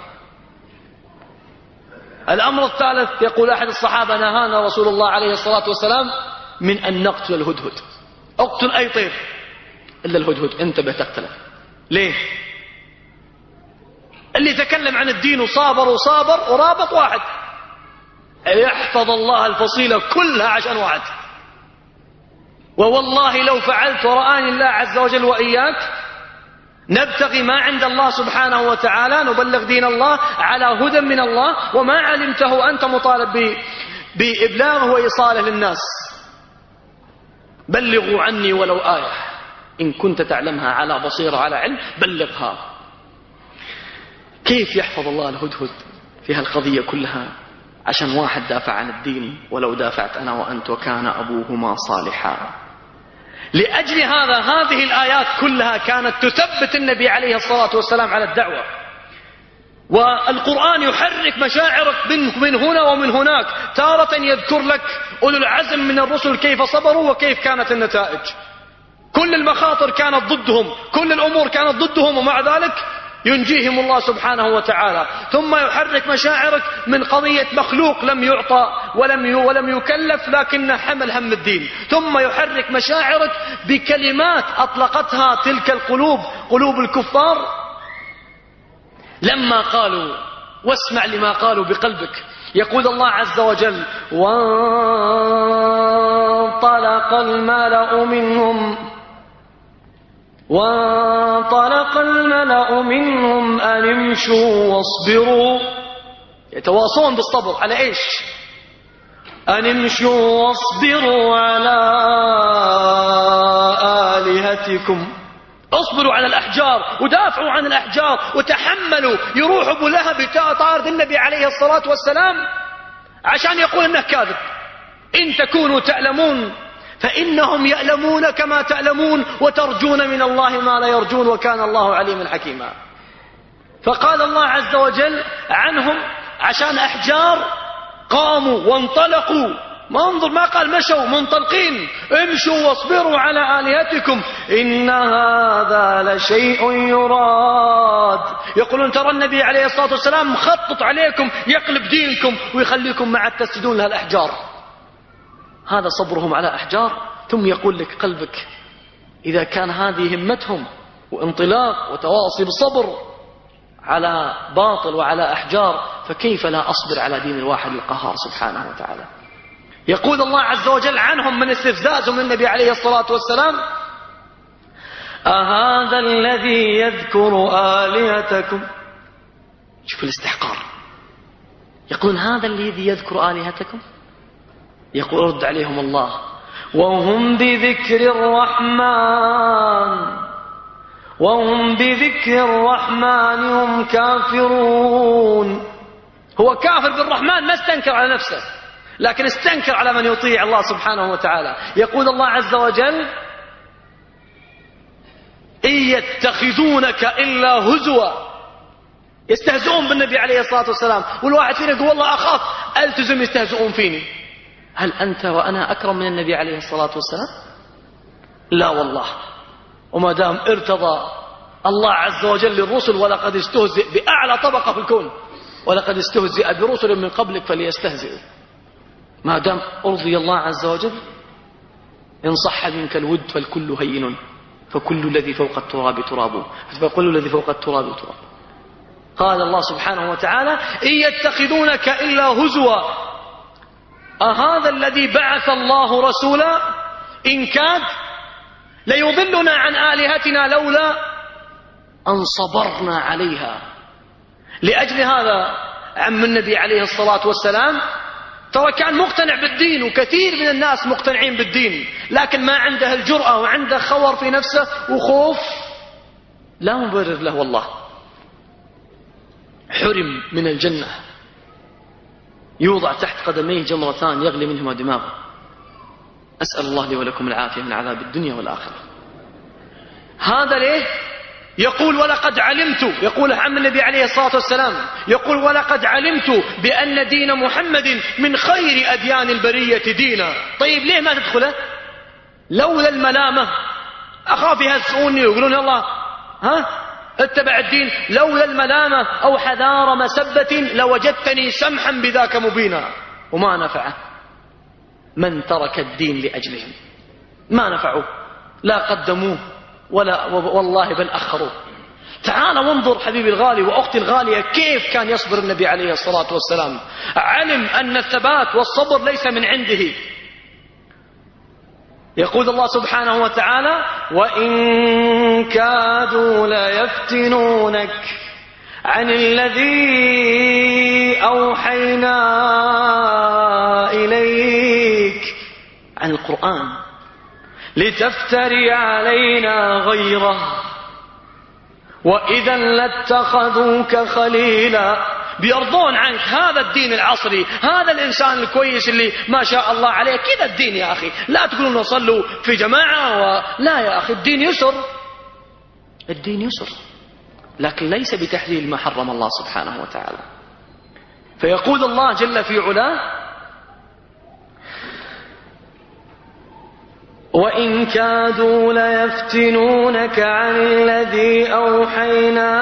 الأمر الثالث يقول أحد الصحابة نهانا رسول الله عليه الصلاة والسلام من أن نقتل الهدهد. اقتل أي طير إلا الهدهد، انتبه تقتله. ليه؟ اللي تكلم عن الدين وصابر وصابر ورابط واحد، يحفظ الله الفصيلة كلها عشان واحد. ووالله لو فعلت ورآني الله عز وجل وإياك نبتغي ما عند الله سبحانه وتعالى، نبلغ دين الله على هدى من الله، وما علمته أنت مطالب بإبلاغه وإيصاله للناس. بلغوا عني ولو آية إن كنت تعلمها على بصيرة على علم بلغها. كيف يحفظ الله الهدهد في هالقضية كلها عشان واحد دافع عن الدين؟ ولو دافعت أنا وأنت وكان أبوهما صالحا. لأجل هذا هذه الآيات كلها كانت تثبت النبي عليه الصلاة والسلام على الدعوة. والقرآن يحرك مشاعرك من هنا ومن هناك. تارة يذكر لك أولو العزم من الرسل كيف صبروا وكيف كانت النتائج، كل المخاطر كانت ضدهم، كل الأمور كانت ضدهم، ومع ذلك ينجيهم الله سبحانه وتعالى. ثم يحرك مشاعرك من قضية مخلوق لم يعطى ولم ولم يكلف لكنه حمل هم الدين، ثم يحرك مشاعرك بكلمات أطلقتها تلك القلوب، قلوب الكفار، لما قالوا، واسمع لما قالوا بقلبك. يقول الله عز وجل: وانطلق الملأ منهم وانطلق الملأ منهم أن امشوا واصبروا. يتواصون بالصبر على ايش؟ أن امشوا واصبروا على آلهتكم. اصبروا على الأحجار ودافعوا عن الأحجار وتحملوا. يروح أبو لهب طارد النبي عليه الصلاة والسلام عشان يقول انه كاذب. إن تكونوا تعلمون فإنهم يألمون كما تألمون وترجون من الله ما لا يرجون وكان الله عليما حكيما. فقال الله عز وجل عنهم عشان أحجار قاموا وانطلقوا، ما انظر ما قال مشوا، منطلقين. امشوا واصبروا على آلهتكم إن هذا لشيء يراد. يقولون ترى النبي عليه الصلاة والسلام مخطط عليكم يقلب دينكم ويخليكم مع تسجدون لها الأحجار. هذا صبرهم على أحجار. ثم يقول لك قلبك إذا كان هذه همتهم وانطلاق وتواصي بصبر على باطل وعلى أحجار، فكيف لا أصبر على دين الواحد القهار سبحانه وتعالى. يقول الله عز وجل عنهم من استفزازهم النبي عليه الصلاة والسلام: أهذا الذي يذكر آلهتكم. شوف الاستحقار. يقولون هذا الذي يذكر آلهتكم. يقول رد عليهم الله: وهم بذكر الرحمن وهم بذكر الرحمن هم كافرون. هو كافر بالرحمن، ما استنكر على نفسه لكن استنكر على من يطيع الله سبحانه وتعالى. يقول الله عز وجل: إن يتخذونك إلا هزوا. يستهزئون بالنبي عليه الصلاة والسلام، والواحد فينا يقول والله أخاف ألتزم يستهزئون فيني. هل أنت وأنا أكرم من النبي عليه الصلاة والسلام؟ لا والله. وما دام ارتضى الله عز وجل للرسل ولقد استهزئ بأعلى طبقة في الكون، ولقد استهزئ برسل من قبلك فليستهزئوا. ما دام أرضي الله عز وجل، إن صح منك الود فالكل هين فكل الذي فوق التراب تراب فكل الذي فوق التراب تراب. قال الله سبحانه وتعالى: إن يتخذونك إلا هزوا أهذا الذي بعث الله رسولا إن كاد ليضلنا عن آلهتنا لولا أن صبرنا عليها. لأجل هذا عم النبي عليه الصلاة والسلام ترى كان مقتنع بالدين، وكثير من الناس مقتنعين بالدين، لكن ما عنده الجرأة وعنده خور في نفسه وخوف لا مبرر له. والله حرم من الجنة، يوضع تحت قدميه جمرتان يغلي منهما دماغه. أسأل الله لي ولكم العافية من عذاب الدنيا والآخرة. هذا ليه؟ يقول ولقد علمت، يقول عم النبي عليه الصلاة والسلام، يقول ولقد علمت بأن دين محمد من خير أديان البرية دينا. طيب ليه ما تدخله؟ لولا الملامة، أخاف يهزئوني ويقولون الله ها اتبع الدين. لولا الملامة أو حذار مسبة لوجدتني سمحا بذاك مبينا. وما نفعه من ترك الدين لأجلهم، ما نفعوه، لا قدموه ولا والله بل أخروه. تعال وانظر حبيبي الغالي وأختي الغالية كيف كان يصبر النبي عليه الصلاة والسلام. علم أن الثبات والصبر ليس من عنده. يقول الله سبحانه وتعالى: وإن كادوا ليفتنونك عن الذي أوحينا إليك، عن القرآن، لتفتري علينا غيره وإذا لاتخذوك خليلا. بيرضون عنك هذا الدين العصري، هذا الإنسان الكويس اللي ما شاء الله عليه، كذا الدين يا أخي. لا تقولون صلوا في جماعة و... لا يا أخي، الدين يسر، الدين يسر، لكن ليس بتحليل ما حرم الله سبحانه وتعالى. فيقول الله جل في علاه: وإن كادوا ليفتنونك عن الذي أوحينا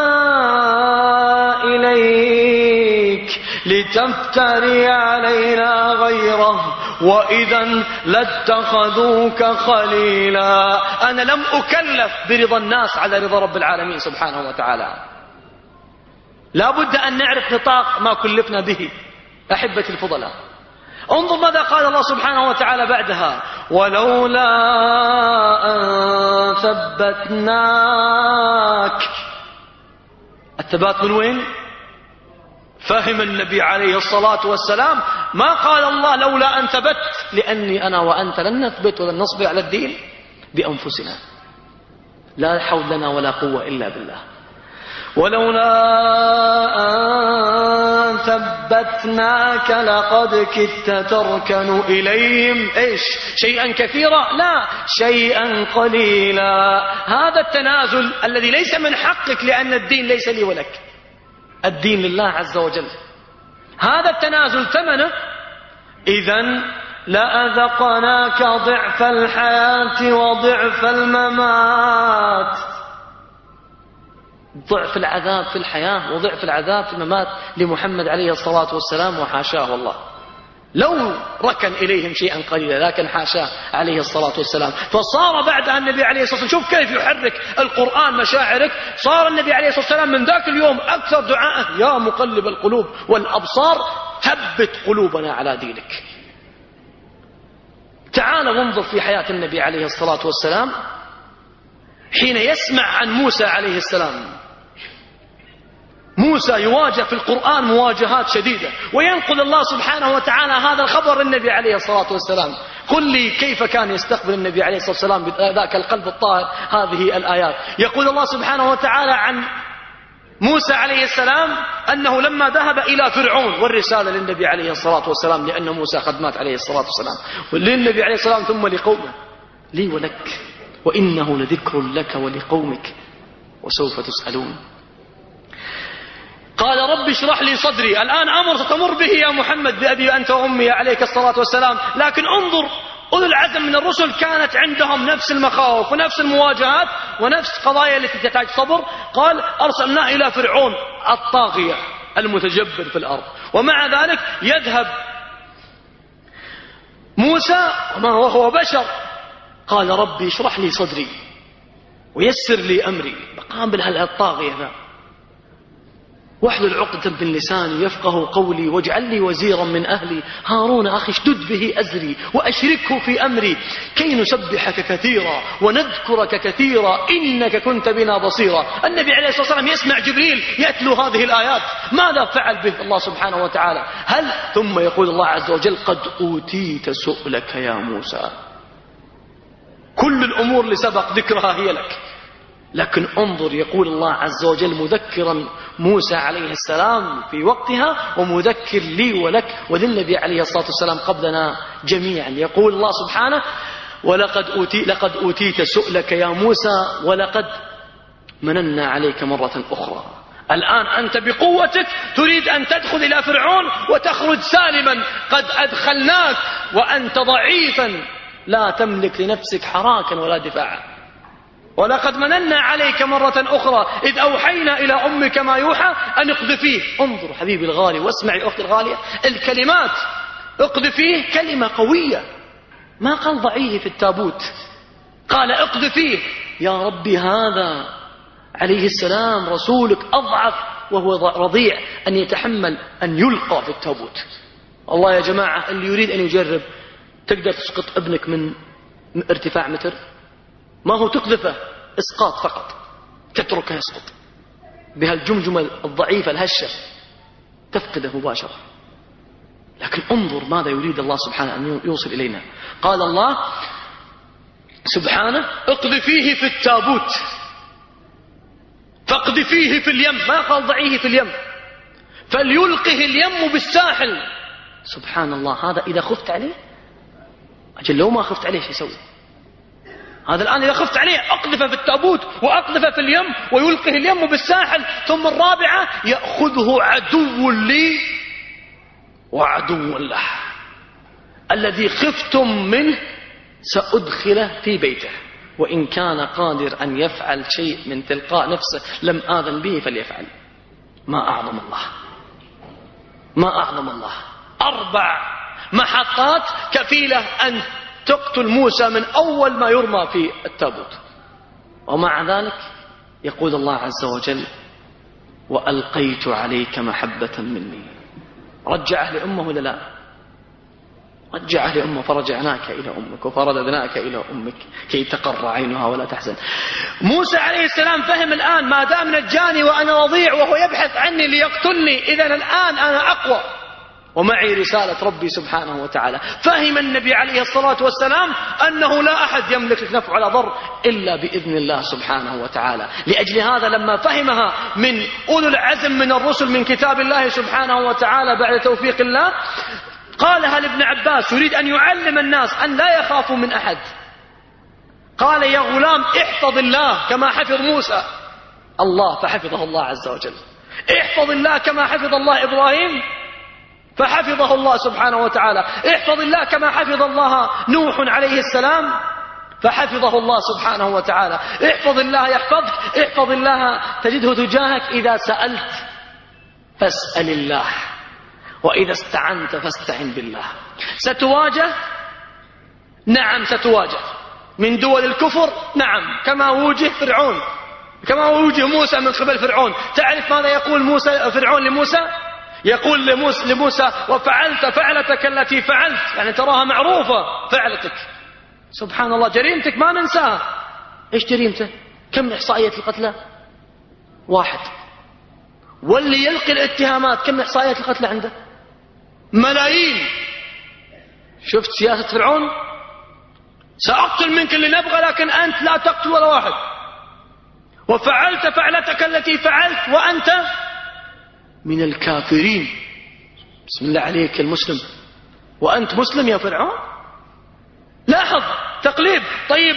إليك لتفتري علينا غيره وإذا لاتخذوك خليلا. أنا لم أكلف برضا الناس على رضا رب العالمين سبحانه وتعالى. لا بد أن نعرف نطاق ما كلفنا به. أحبتي الفضلاء، انظر ماذا قال الله سبحانه وتعالى بعدها: ولولا أن ثبتناك. الثبات من وين؟ فهم النبي عليه الصلاة والسلام ما قال الله لولا أن ثبت، لأني أنا وأنت لن نثبت ولن نصبر على الدين بأنفسنا، لا حول لنا ولا قوة إلا بالله. ولولا أن ثبتناك لقد كدت تركن إليهم إيش؟ شيئا كثيرا؟ لا، شيئا قليلا. هذا التنازل الذي ليس من حقك، لأن الدين ليس لي ولك، الدين لله عز وجل. هذا التنازل ثمنه إذن لأذقناك ضعف الحياة وضعف الممات. ضعف العذاب في الحياة وضعف العذاب في الممات لمحمد عليه الصلاة والسلام، وحاشاه الله. لو ركن إليهم شيئا قليلا، لكن حاشاه عليه الصلاة والسلام. فصار بعدها النبي عليه الصلاة والسلام، شوف كيف يحرك القرآن مشاعرك. صار النبي عليه الصلاة والسلام من ذاك اليوم أكثر دعاءه: يا مقلب القلوب والأبصار ثبت قلوبنا على دينك. تعال وانظر في حياة النبي عليه الصلاة والسلام حين يسمع عن موسى عليه السلام. موسى يواجه في القرآن مواجهات شديدة، وينقل الله سبحانه وتعالى هذا الخبر للنبي عليه الصلاة والسلام. قل لي كيف كان يستقبل النبي عليه الصلاة والسلام بذاك القلب الطاهر هذه الآيات. يقول الله سبحانه وتعالى عن موسى عليه السلام أنه لما ذهب إلى فرعون، والرسالة للنبي عليه الصلاة والسلام لأن موسى قد مات عليه الصلاة والسلام، وللنبي عليه الصلاة والسلام ثم لقومه: لي ولك وإنه لذكر لك ولقومك وسوف تسألون. قال رب اشرح لي صدري. الآن أمر ستمر به يا محمد بأبي أنت وأمي عليك الصلاة والسلام، لكن انظر أولو العزم من الرسل كانت عندهم نفس المخاوف ونفس المواجهات ونفس قضايا التي تحتاج صبر. قال أرسلنا إلى فرعون الطاغية المتجبر في الأرض، ومع ذلك يذهب موسى وما هو بشر. قال ربي اشرح لي صدري ويسر لي أمري، بقابل هالطاغية ذا، واحلل عقدة من لساني يفقه قولي، واجعل لي وزيرا من أهلي، هارون أخي اشدد به أزري وأشركه في أمري كي نسبحك كثيرا ونذكرك كثيرا إنك كنت بنا بصيرا. النبي عليه الصلاة والسلام يسمع جبريل يتلو هذه الآيات، ماذا فعل به الله سبحانه وتعالى؟ هل ثم يقول الله عز وجل: قد أوتيت سؤلك يا موسى. كل الأمور اللي سبق ذكرها هي لك، لكن انظر يقول الله عز وجل مذكرا موسى عليه السلام في وقتها، ومذكر لي ولك وللنبي عليه الصلاة والسلام قبلنا جميعا. يقول الله سبحانه: ولقد أوتي لقد أوتيت سؤلك يا موسى ولقد مننا عليك مرة أخرى. الآن أنت بقوتك تريد أن تدخل إلى فرعون وتخرج سالما، قد أدخلناك وأنت ضعيفا لا تملك لنفسك حراكا ولا دفاعا. ولقد مننا عليك مرة أخرى إذ أوحينا إلى أمك ما يوحى أن اقذفيه. انظر حبيبي الغالي واسمعي أختي الغالية، الكلمات اقذفيه كلمة قوية، ما قال ضعيه في التابوت، قال اقذفيه. يا ربي هذا عليه السلام رسولك أضعف وهو رضيع أن يتحمل أن يلقى في التابوت. الله يا جماعة، اللي يريد أن يجرب، تقدر تسقط ابنك من ارتفاع متر؟ ما هو تقذفه اسقاط فقط، تتركه يسقط بهالجمجمة الضعيفة الهشة، تفقده مباشرة. لكن انظر ماذا يريد الله سبحانه أن يوصل إلينا. قال الله سبحانه: اقذفيه في التابوت فاقذفيه في اليم، ما قال ضعيه في اليم، فليلقه اليم بالساحل. سبحان الله، هذا إذا خفت عليه. أجل لو ما خفت عليه شو يسوي؟ هذا الآن إذا خفت عليه أقذفه في التابوت وأقذفه في اليم ويلقه اليم بالساحل. ثم الرابعة: يأخذه عدو لي وعدو له. الذي خفتم منه سأدخله في بيته، وإن كان قادر أن يفعل شيء من تلقاء نفسه لم آذن به فليفعل. ما أعظم الله، ما أعظم الله. أربع محطات كفيلة أن تقتل موسى من أول ما يرمى في التابوت، ومع ذلك يقول الله عز وجل: وألقيت عليك محبة مني. رجعه لأمه ولا لا؟ رجعه لأمه. فرجعناك إلى أمك وفرددناك إلى أمك كي تقر عينها ولا تحزن. موسى عليه السلام فهم الآن ما دام نجاني وأنا رضيع وهو يبحث عني ليقتلني، إذن الآن أنا أقوى ومعي رسالة ربي سبحانه وتعالى. فهم النبي عليه الصلاة والسلام أنه لا أحد يملك النفع ولا ضر إلا بإذن الله سبحانه وتعالى. لأجل هذا لما فهمها من أولو العزم من الرسل من كتاب الله سبحانه وتعالى بعد توفيق الله، قالها لابن عباس يريد أن يعلم الناس أن لا يخافوا من أحد. قال: يا غلام احفظ الله كما حفظ موسى الله فحفظه الله عز وجل. احفظ الله كما حفظ الله إبراهيم فحفظه الله سبحانه وتعالى. احفظ الله كما حفظ الله نوح عليه السلام فحفظه الله سبحانه وتعالى. احفظ الله يحفظك. احفظ الله تجده تجاهك. إذا سألت فاسأل الله، وإذا استعنت فاستعن بالله. ستواجه، نعم ستواجه من دول الكفر، نعم، كما وجه فرعون، كما وجه موسى من قبل فرعون. تعرف ماذا يقول موسى فرعون لموسى؟ يقول لموسى, لموسى وفعلت فعلتك التي فعلت، يعني تراها معروفة فعلتك. سبحان الله، جريمتك ما ننساها. ايش جريمته؟ كم إحصائية القتلى؟ واحد. واللي يلقي الاتهامات كم إحصائية القتلى عنده؟ ملايين. شفت سياسة فرعون؟ سأقتل منك اللي نبغى لكن أنت لا تقتل ولا واحد. وفعلت فعلتك التي فعلت وأنت من الكافرين. بسم الله عليك المسلم، وأنت مسلم يا فرعون؟ لاحظ تقليب. طيب،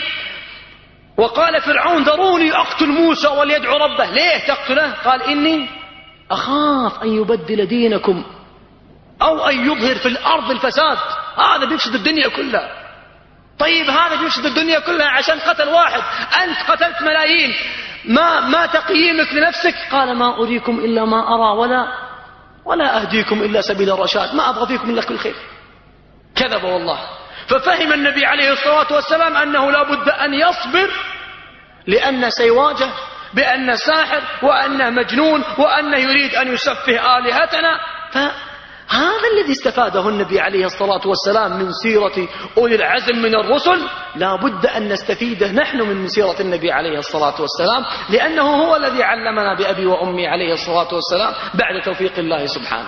وقال فرعون: ذروني أقتل موسى وليدعو ربه. ليه تقتله؟ قال: إني أخاف أن يبدل دينكم أو أن يظهر في الأرض الفساد. هذا بيفسد الدنيا كلها. طيب، هذا بيفسد الدنيا كلها عشان قتل واحد، أنت قتلت ملايين. ما ما تقييمك لنفسك؟ قال: ما أريكم إلا ما أرى ولا ولا أهديكم إلا سبيل الرشاد. ما أبغى فيكم إلا كل خير. كذب والله. ففهم النبي عليه الصلاة والسلام أنه لا بد أن يصبر، لأن سيواجه بأنه ساحر وأنه مجنون وأنه يريد أن يسفه آلهتنا. فهذا الذي استفاده النبي عليه الصلاة والسلام من سيرة أولي العزم من الرسل، لا بد أن نستفيده نحن من سيرة النبي عليه الصلاة والسلام، لأنه هو الذي علمنا بأبي وأمي عليه الصلاة والسلام بعد توفيق الله سبحانه.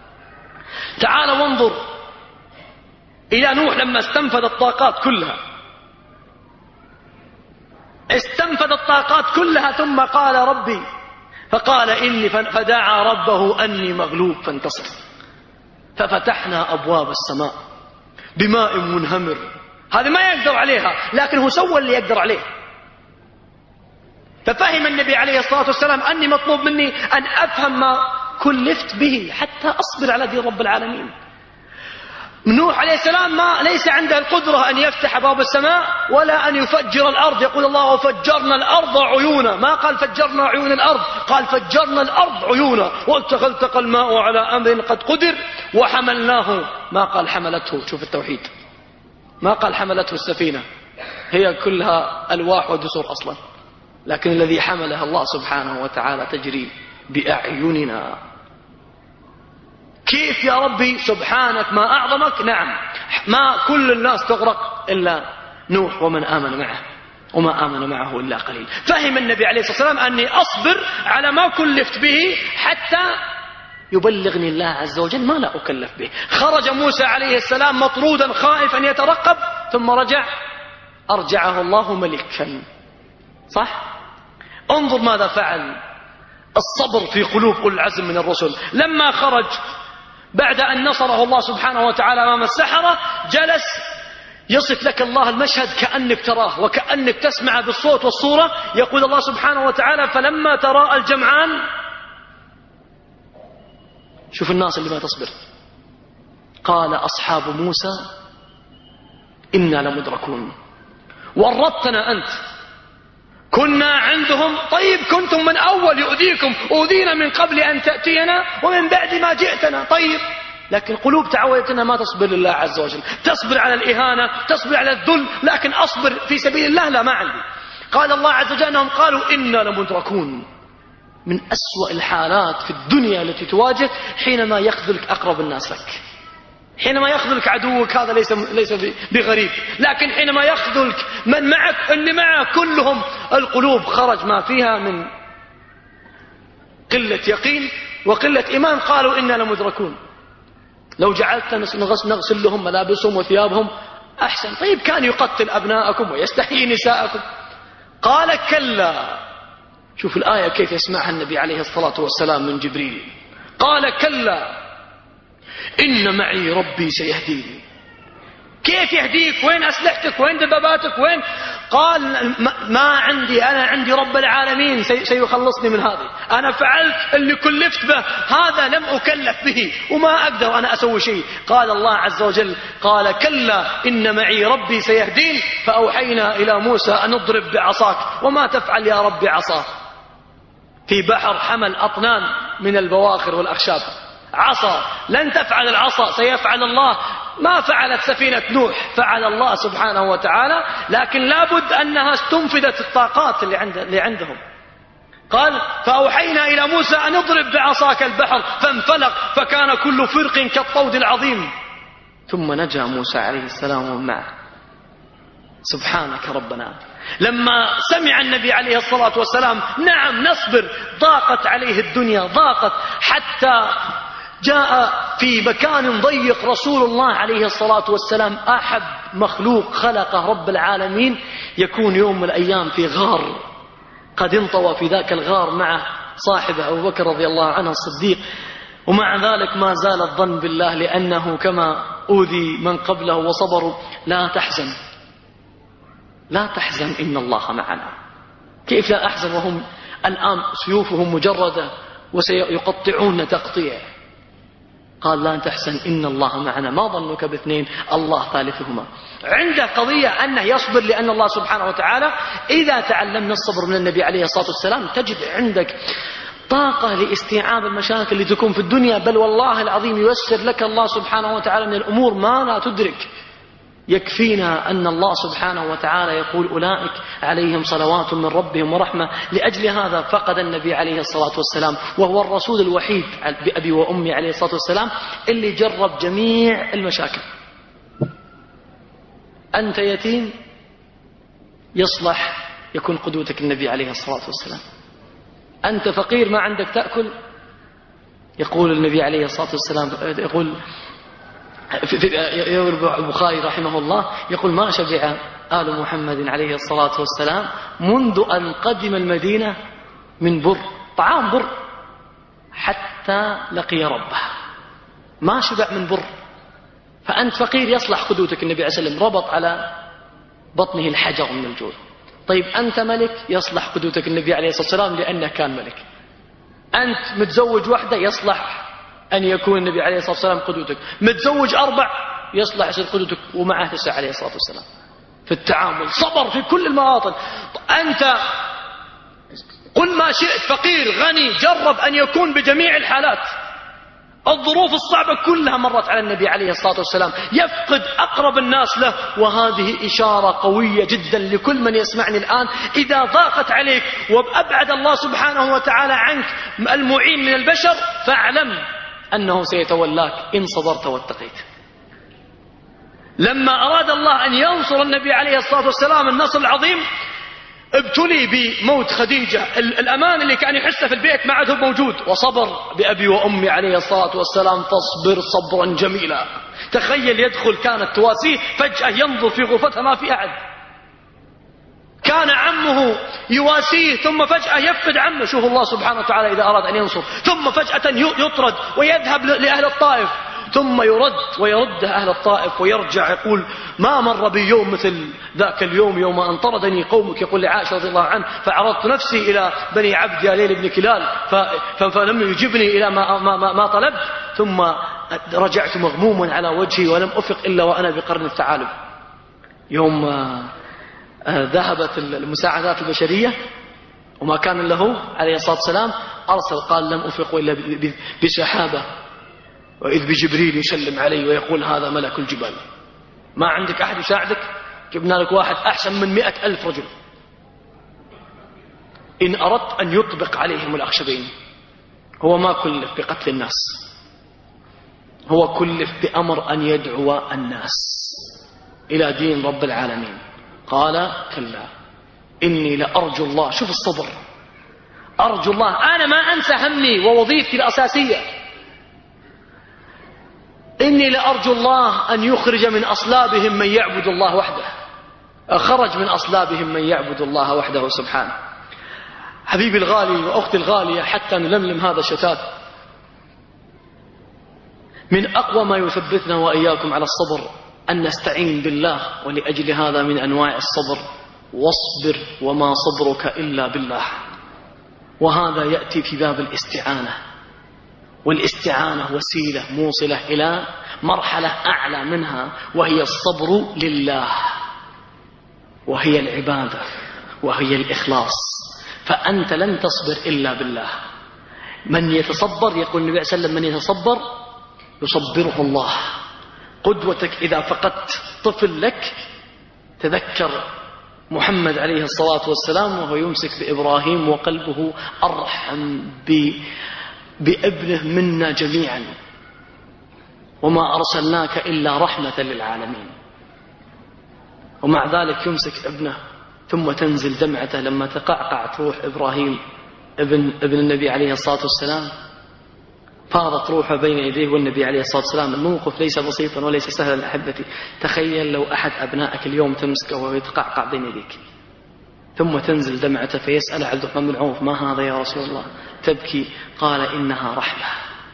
تعال وانظر إلى نوح لما استنفذ الطاقات كلها، استنفذ الطاقات كلها ثم قال: ربي، فقال: إني، فدعا ربه أني مغلوب فانتصر. ففتحنا أبواب السماء بماء منهمر. هذا ما يقدر عليها، لكن هو سوى اللي يقدر عليه. ففهم النبي عليه الصلاة والسلام أني مطلوب مني أن أفهم ما كلفت به حتى أصبر على دين رب العالمين. نوح عليه السلام ما ليس عنده القدرة أن يفتح باب السماء ولا أن يفجر الأرض. يقول الله: وفجرنا الأرض عيونا. ما قال فجرنا عيون الأرض، قال فجرنا الأرض عيونا. والتقى الماء على أمر قد قدر وحملناه. ما قال حملته. شوف التوحيد، ما قال حملته السفينة، هي كلها ألواح ودسور أصلا، لكن الذي حملها الله سبحانه وتعالى تجري بأعيننا. كيف يا ربي؟ سبحانك، ما أعظمك. نعم، ما كل الناس تغرق إلا نوح ومن آمن معه، وما آمن معه إلا قليل. فهم النبي عليه الصلاة والسلام أني أصبر على ما كلفت به حتى يبلغني الله عز وجل ما لا أكلف به. خرج موسى عليه السلام مطرودا خائفا يترقب، ثم رجع، أرجعه الله ملكا. صح؟ انظر ماذا فعل. الصبر في قلوب أولي العزم من الرسل. لما خرج بعد أن نصره الله سبحانه وتعالى أمام السحرة، جلس يصف لك الله المشهد كأنك تراه وكأنك تسمع بالصوت والصورة. يقول الله سبحانه وتعالى: فلما تراءى الجمعان. شوف الناس اللي ما تصبر. قال أصحاب موسى إنا لمدركون. ورطتنا أنت، كنا عندهم، طيب كنتم من أول يؤذيكم، أوذينا من قبل أن تأتينا ومن بعد ما جئتنا، طيب لكن قلوب تعودتنا ما تصبر لله عز وجل، تصبر على الإهانة، تصبر على الذل، لكن أصبر في سبيل الله لا، ما عندي. قال الله عز وجل أنهم قالوا إنا لمدركون. من أسوأ الحالات في الدنيا التي تواجه حينما يخذلك أقرب الناس لك، حينما يخذلك عدوك هذا ليس ليس بغريب، لكن حينما يخذلك من معك اللي معك كلهم القلوب خرج ما فيها من قلة يقين وقلة إيمان، قالوا إنا لمدركون. لو جعلت نغسل لهم ملابسهم وثيابهم أحسن، طيب كان يقتل أبناءكم ويستحيي نساءكم. قال كلا. شوف الآية كيف يسمعها النبي عليه الصلاة والسلام من جبريل. قال كلا إن معي ربي سيهديني. كيف يهديك؟ وين أسلحتك؟ وين دباباتك؟ وين؟ قال ما عندي، أنا عندي رب العالمين سيخلصني من هذه، أنا فعلت اللي كلفت به، هذا لم أكلف به وما أقدر أنا أسوي شيء. قال الله عز وجل قال كلا إن معي ربي سيهدين. فأوحينا إلى موسى أن اضرب بعصاك. وما تفعل يا رب عصا؟ في بحر حمل أطنان من البواخر والأخشاب، عصا لن تفعل العصا، سيفعل الله. ما فعلت سفينة نوح، فعل الله سبحانه وتعالى، لكن لابد أنها استنفذت الطاقات اللي, عند اللي عندهم. قال فأوحينا إلى موسى أن اضرب بعصاك البحر فانفلق فكان كل فرق كالطود العظيم. ثم نجا موسى عليه السلام ومن معه. سبحانك ربنا. لما سمع النبي عليه الصلاة والسلام نعم نصبر، ضاقت عليه الدنيا، ضاقت حتى جاء في مكان ضيق رسول الله عليه الصلاة والسلام أحب مخلوق خلقه رب العالمين يكون يوم من الأيام في غار، قد انطوى في ذاك الغار معه صاحبه أبو بكر رضي الله عنه الصديق، ومع ذلك ما زال الظن بالله لأنه كما أوذي من قبله وصبروا. لا تحزن لا تحزن إن الله معنا. كيف لا أحزن وهم الآن سيوفهم مجردة وسيقطعون تقطيع؟ قال لا تحزن إن الله معنا، ما ظنك باثنين الله ثالثهما. عنده قضية أنه يصبر لأن الله سبحانه وتعالى. إذا تعلمنا الصبر من النبي عليه الصلاة والسلام تجد عندك طاقة لاستيعاب المشاكل اللي تكون في الدنيا، بل والله العظيم ييسر لك الله سبحانه وتعالى من الأمور ما لا تدرك. يكفينا أن الله سبحانه وتعالى يقول أولئك عليهم صلوات من ربهم ورحمة. لأجل هذا فقد النبي عليه الصلاة والسلام، وهو الرسول الوحيد بأبي وأمي عليه الصلاة والسلام اللي جرب جميع المشاكل. أنت يتيم يصلح يكون قدوتك النبي عليه الصلاة والسلام. أنت فقير ما عندك تأكل، يقول النبي عليه الصلاة والسلام، يقول يقول البخاري رحمه الله يقول ما شبع آل محمد عليه الصلاة والسلام منذ أن قدم المدينة من بر، طعام بر، حتى لقي ربه، ما شبع من بر. فأنت فقير يصلح قدوتك النبي عليه الصلاة والسلام، ربط على بطنه الحجر من الجوع. طيب أنت ملك يصلح قدوتك النبي عليه الصلاة والسلام لأنه كان ملك. أنت متزوج وحدة يصلح أن يكون النبي عليه الصلاة والسلام قدوتك. متزوج أربع يصلح يصير قدوتك ومعه تسعة عليه الصلاة والسلام. في التعامل صبر في كل المواطن. أنت قل ما شئت، فقير غني، جرب أن يكون بجميع الحالات. الظروف الصعبة كلها مرت على النبي عليه الصلاة والسلام، يفقد أقرب الناس له. وهذه إشارة قوية جدا لكل من يسمعني الآن. إذا ضاقت عليك وأبعد الله سبحانه وتعالى عنك المعين من البشر، فاعلم أنه سيتولاك إن صبرت واتقيت. لما أراد الله أن ينصر النبي عليه الصلاة والسلام النصر العظيم، ابتلي بموت خديجة. الأمان اللي كان يحسه في البيت ما عاد هو موجود، وصبر بأبي وأمي عليه الصلاة والسلام تصبر صبرا جميلا. تخيل يدخل، كانت تواسيه، فجأة ينظر في غرفتها ما في أحد. كان عمه يواسيه ثم فجأة يفقد عمه. شوف الله سبحانه وتعالى إذا أراد أن ينصر، ثم فجأة يطرد ويذهب لأهل الطائف، ثم يرد ويرد أهل الطائف ويرجع يقول ما مر بي يوم مثل ذاك اليوم يوم أن طردني قومك. يقول لعائشة رضي الله عنه فعرضت نفسي إلى بني عبد يا ليل بن كلال فلم يجبني إلى ما, ما, ما, ما طلبت، ثم رجعت مغموما على وجهي ولم أفق إلا وأنا بقرن الثعالب. يوم ذهبت المساعدات البشرية وما كان له عليه الصلاة والسلام أرسل قال لم أفق إلا بسحابة، وإذ بجبريل يسلم علي ويقول هذا ملك الجبال، ما عندك أحد يساعدك؟ جبنا لك واحد أحسن من مئة ألف رجل إن أردت أن يطبق عليهم الأخشبين. هو ما كلف بقتل الناس، هو كلف بأمر أن يدعو الناس إلى دين رب العالمين. قال كلا إني لأرجو الله، شوف الصبر، أرجو الله، أنا ما أنسى همي ووظيفتي الأساسية، إني لأرجو الله أن يخرج من أصلابهم من يعبد الله وحده. خرج من أصلابهم من يعبد الله وحده سبحانه. حبيبي الغالي وأختي الغالية، حتى نلملم هذا الشتات، من أقوى ما يثبتنا وإياكم على الصبر أن نستعين بالله، ولأجل هذا من أنواع الصبر واصبر وما صبرك إلا بالله. وهذا يأتي في باب الاستعانة، والاستعانة وسيلة موصلة إلى مرحلة أعلى منها، وهي الصبر لله، وهي العبادة، وهي الإخلاص. فأنت لن تصبر إلا بالله. من يتصبر، يقول النبي صلى الله عليه وسلم، من يتصبر يصبره الله. قدوتك إذا فقدت طفل لك، تذكر محمد عليه الصلاة والسلام وهو يمسك بإبراهيم وقلبه أرحم بابنه منا جميعا، وما أرسلناك إلا رحمة للعالمين. ومع ذلك يمسك ابنه، ثم تنزل دمعته لما تقعقعت روح إبراهيم ابن, ابن النبي عليه الصلاة والسلام، فاضت روحه بين يديه والنبي عليه الصلاة والسلام. الموقف ليس بسيطا وليس سهلا أحبتي. تخيل لو أحد أبنائك اليوم تمسكه وهو يتقعقع بين يديك، ثم تنزل دمعته فيسأل عبد الرحمن بن عوف ما هذا يا رسول الله؟ تبكي. قال إنها رحمة،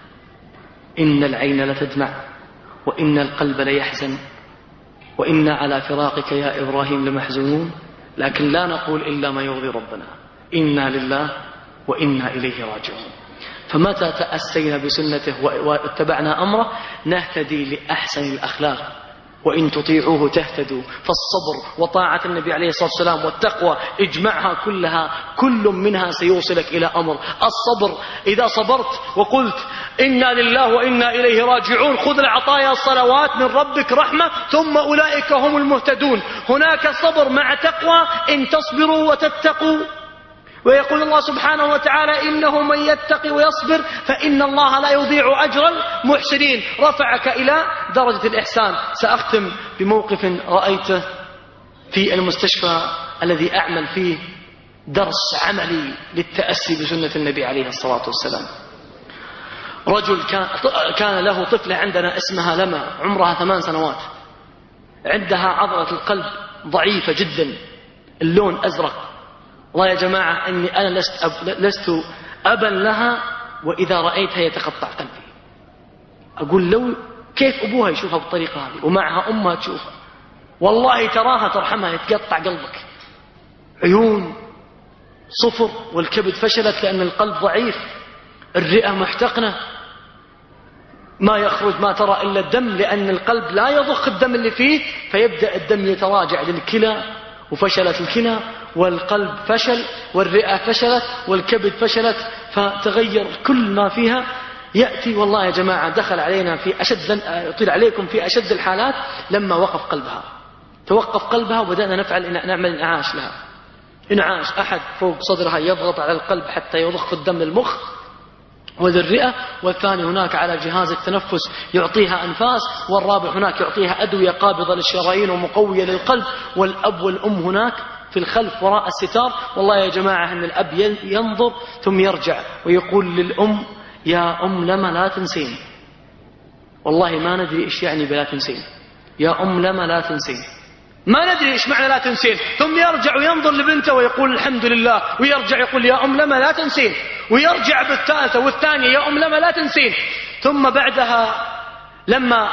إن العين لتدمع وإن القلب ليحزن وإنا على فراقك يا إبراهيم لمحزونون، لكن لا نقول إلا ما يرضي ربنا، إنا لله وإنا إليه راجعون. فمتى تأسينا بسنته واتبعنا أمره نهتدي لأحسن الأخلاق، وإن تطيعوه تهتدوا. فالصبر وطاعة النبي عليه الصلاة والسلام والتقوى اجمعها كلها، كل منها سيوصلك إلى أمر الصبر. إذا صبرت وقلت إنا لله وإنا إليه راجعون، خذ العطايا الصلوات من ربك رحمة، ثم أولئك هم المهتدون. هناك صبر مع تقوى، إن تصبروا وتتقوا. ويقول الله سبحانه وتعالى إنه من يتقي ويصبر فإن الله لا يضيع أجر المحسنين، رفعك إلى درجة الإحسان. سأختم بموقف رأيته في المستشفى الذي أعمل فيه، درس عملي للتأسي بسنة النبي عليه الصلاة والسلام. رجل كان له طفلة عندنا اسمها لما، عمرها ثمان سنوات، عندها عضلة القلب ضعيفة جدا، اللون أزرق. والله يا جماعة أني أنا لست, أب لست أبا لها، وإذا رأيتها يتقطع قلبي. أقول لو كيف أبوها يشوفها بالطريقة هذه ومعها أمها تشوفها، والله تراها ترحمها، يتقطع قلبك. عيون صفر، والكبد فشلت لأن القلب ضعيف، الرئة محتقنة، ما يخرج ما ترى إلا الدم، لأن القلب لا يضخ الدم اللي فيه، فيبدأ الدم يتراجع للكلى، وفشلت الكلى، والقلب فشل، والرئة فشلت، والكبد فشلت، فتغير كل ما فيها. يأتي والله يا جماعة دخل علينا في أشد، يطيل عليكم في أشد الحالات، لما وقف قلبها، توقف قلبها، وبدأنا نفعل نعمل انعاش لها. انعاش، أحد فوق صدرها يضغط على القلب حتى يضخ الدم للمخ وللرئة، والثاني هناك على جهاز التنفس يعطيها أنفاس، والرابع هناك يعطيها أدوية قابضة للشرايين ومقوية للقلب، والأب والأم هناك في الخلف وراء الستار. والله يا جماعة أن الأب ينظر ثم يرجع ويقول للأم يا أم لما لا تنسين، والله ما ندري إيش يعني بلا تنسين، يا أم لما لا تنسين، ما ندري إيش معنى لا تنسين. ثم يرجع وينظر لبنته ويقول الحمد لله، ويرجع يقول يا أم لما لا تنسين، ويرجع بالثالثة والثانية يا أم لما لا تنسين. ثم بعدها لما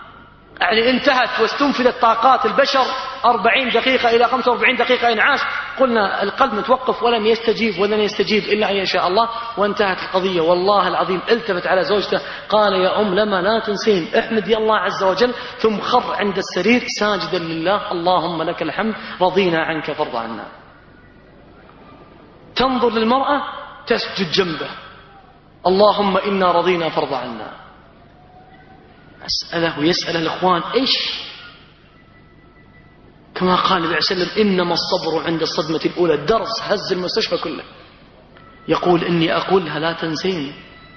يعني انتهت واستنفذت طاقات البشر أربعين دقيقة إلى خمسة وأربعين دقيقة إنعاش، قلنا القلب متوقف ولم يستجيب ولن يستجيب إلا أن يشاء الله، وانتهت القضية. والله العظيم التفت على زوجته قال يا أم لما لا تنسين احمدي الله عز وجل، ثم خر عند السرير ساجدا لله اللهم لك الحمد رضينا عنك فارض عنا. تنظر للمرأة تسجد جنبه اللهم إنا رضينا فارض عنا. أسأله ويسأل الإخوان إيش؟ كما قال النبي صلى الله عليه وسلم إنما الصبر عند الصدمة الأولى. الدرس هز المستشفى كله. يقول إني أقولها لا تنسين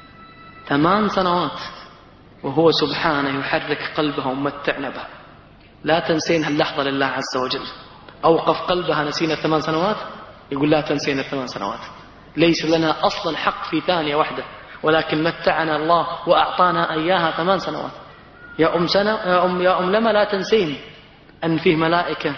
ثمان سنوات وهو سبحانه يحرك قلبها ومتعنا بها. لا تنسين هاللحظة لله عز وجل. أوقف قلبها نسينا الثمان سنوات، يقول لا تنسين الثمان سنوات. ليس لنا أصلا حق في ثانية واحدة، ولكن متعنا الله وأعطانا إياها ثمان سنوات. يا أم سنة يا أم يا أم لما لا تنسين أن فيه ملائكة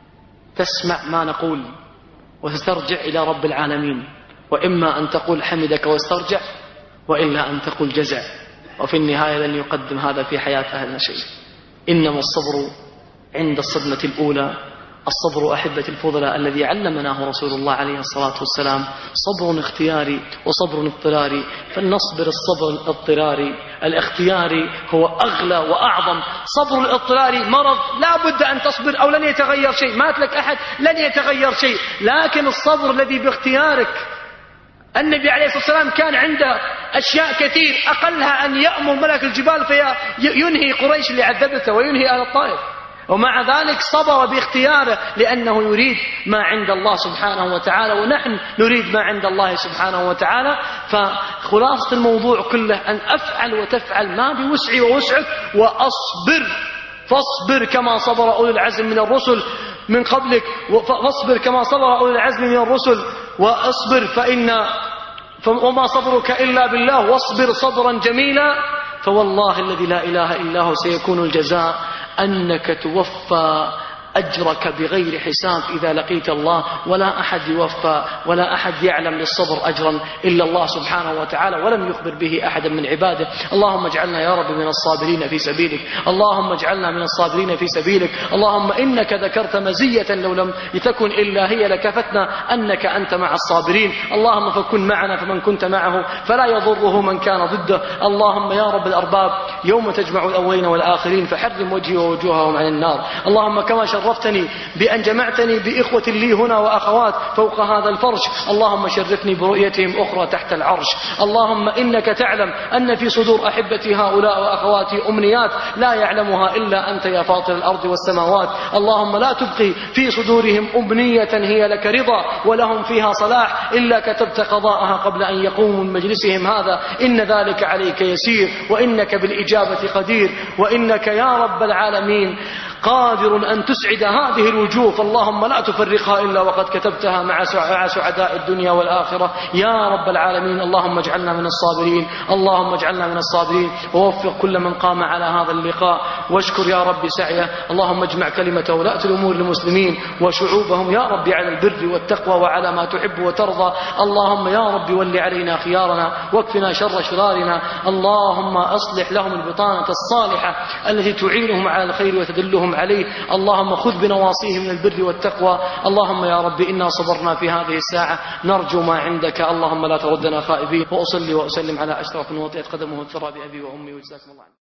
تسمع ما نقول وتسترجع إلى رب العالمين، وإما أن تقول حمدك واسترجع، وإلا أن تقول جزع، وفي النهاية لن يقدم هذا في حياة أهلنا شيء. إنما الصبر عند الصدمة الأولى. الصبر أحبة الفضلاء الذي علمناه رسول الله عليه الصلاة والسلام صبر اختياري وصبر اضطراري، فلنصبر الصبر الاضطراري. الاختياري هو أغلى وأعظم. صبر الاضطراري مرض لا بد أن تصبر أو لن يتغير شيء، مات لك أحد لن يتغير شيء. لكن الصبر الذي باختيارك، النبي عليه الصلاة والسلام كان عنده أشياء كثير أقلها أن يأمر ملك الجبال فينهي قريش اللي عذبته وينهي أهل الطائف، ومع ذلك صبر باختياره لأنه يريد ما عند الله سبحانه وتعالى، ونحن نريد ما عند الله سبحانه وتعالى. فخلاصة الموضوع كله أن أفعل وتفعل ما بوسعي ووسعك، وأصبر. فاصبر كما صبر أولي العزم من الرسل من قبلك، فاصبر كما صبر أولي العزم من الرسل، وأصبر فإن وما صبرك إلا بالله، واصبر صبرا جميلا. فوالله الذي لا إله إلا هو سيكون الجزاء أنك توفى أجرك بغير حساب إذا لقيت الله، ولا أحد يوفى ولا أحد يعلم للصبر أجرا إلا الله سبحانه وتعالى، ولم يخبر به أحدا من عباده. اللهم اجعلنا يا رب من الصابرين في سبيلك، اللهم اجعلنا من الصابرين في سبيلك. اللهم إنك ذكرت مزية لو لم تكن إلا هي لكفتنا أنك أنت مع الصابرين. اللهم فكن معنا فمن كنت معه فلا يضره من كان ضده. اللهم يا رب الأرباب يوم تجمع الأولين والآخرين فحرم وجهي ووجوههم عن النار. اللهم كما شرفتني بأن جمعتني بإخوة لي هنا وأخوات فوق هذا الفرش، اللهم شرفني برؤيتهم أخرى تحت العرش. اللهم إنك تعلم أن في صدور أحبتي هؤلاء وأخواتي أمنيات لا يعلمها إلا أنت يا فاطر الأرض والسماوات. اللهم لا تبقي في صدورهم أمنية هي لك رضا ولهم فيها صلاح إلا كتبت قضاءها قبل أن يقوموا من مجلسهم هذا، إن ذلك عليك يسير، وإنك بالإجابة قدير، وإنك يا رب العالمين قادر أن تسعد هذه الوجوه، فاللهم لا تفرقها إلا وقد كتبتها مع سعداء الدنيا والآخرة يا رب العالمين. اللهم اجعلنا من الصابرين، اللهم اجعلنا من الصابرين، ووفق كل من قام على هذا اللقاء، واشكر يا رب سعيه. اللهم اجمع كلمة ولاة الأمور المسلمين وشعوبهم يا رب على البر والتقوى وعلى ما تحب وترضى. اللهم يا رب ول علينا خيارنا واكفنا شر شرارنا. اللهم أصلح لهم البطانة الصالحة التي تعينهم على الخير وتدلهم عليه. اللهم خذ بنواصيهم من البر والتقوى. اللهم يا رب إنا صبرنا في هذه الساعة نرجو ما عندك، اللهم لا تردنا خائبين. وأصلي وأسلم على أشرف من وطئت قدمه الثرى بأبي وأمي وجزاكم الله.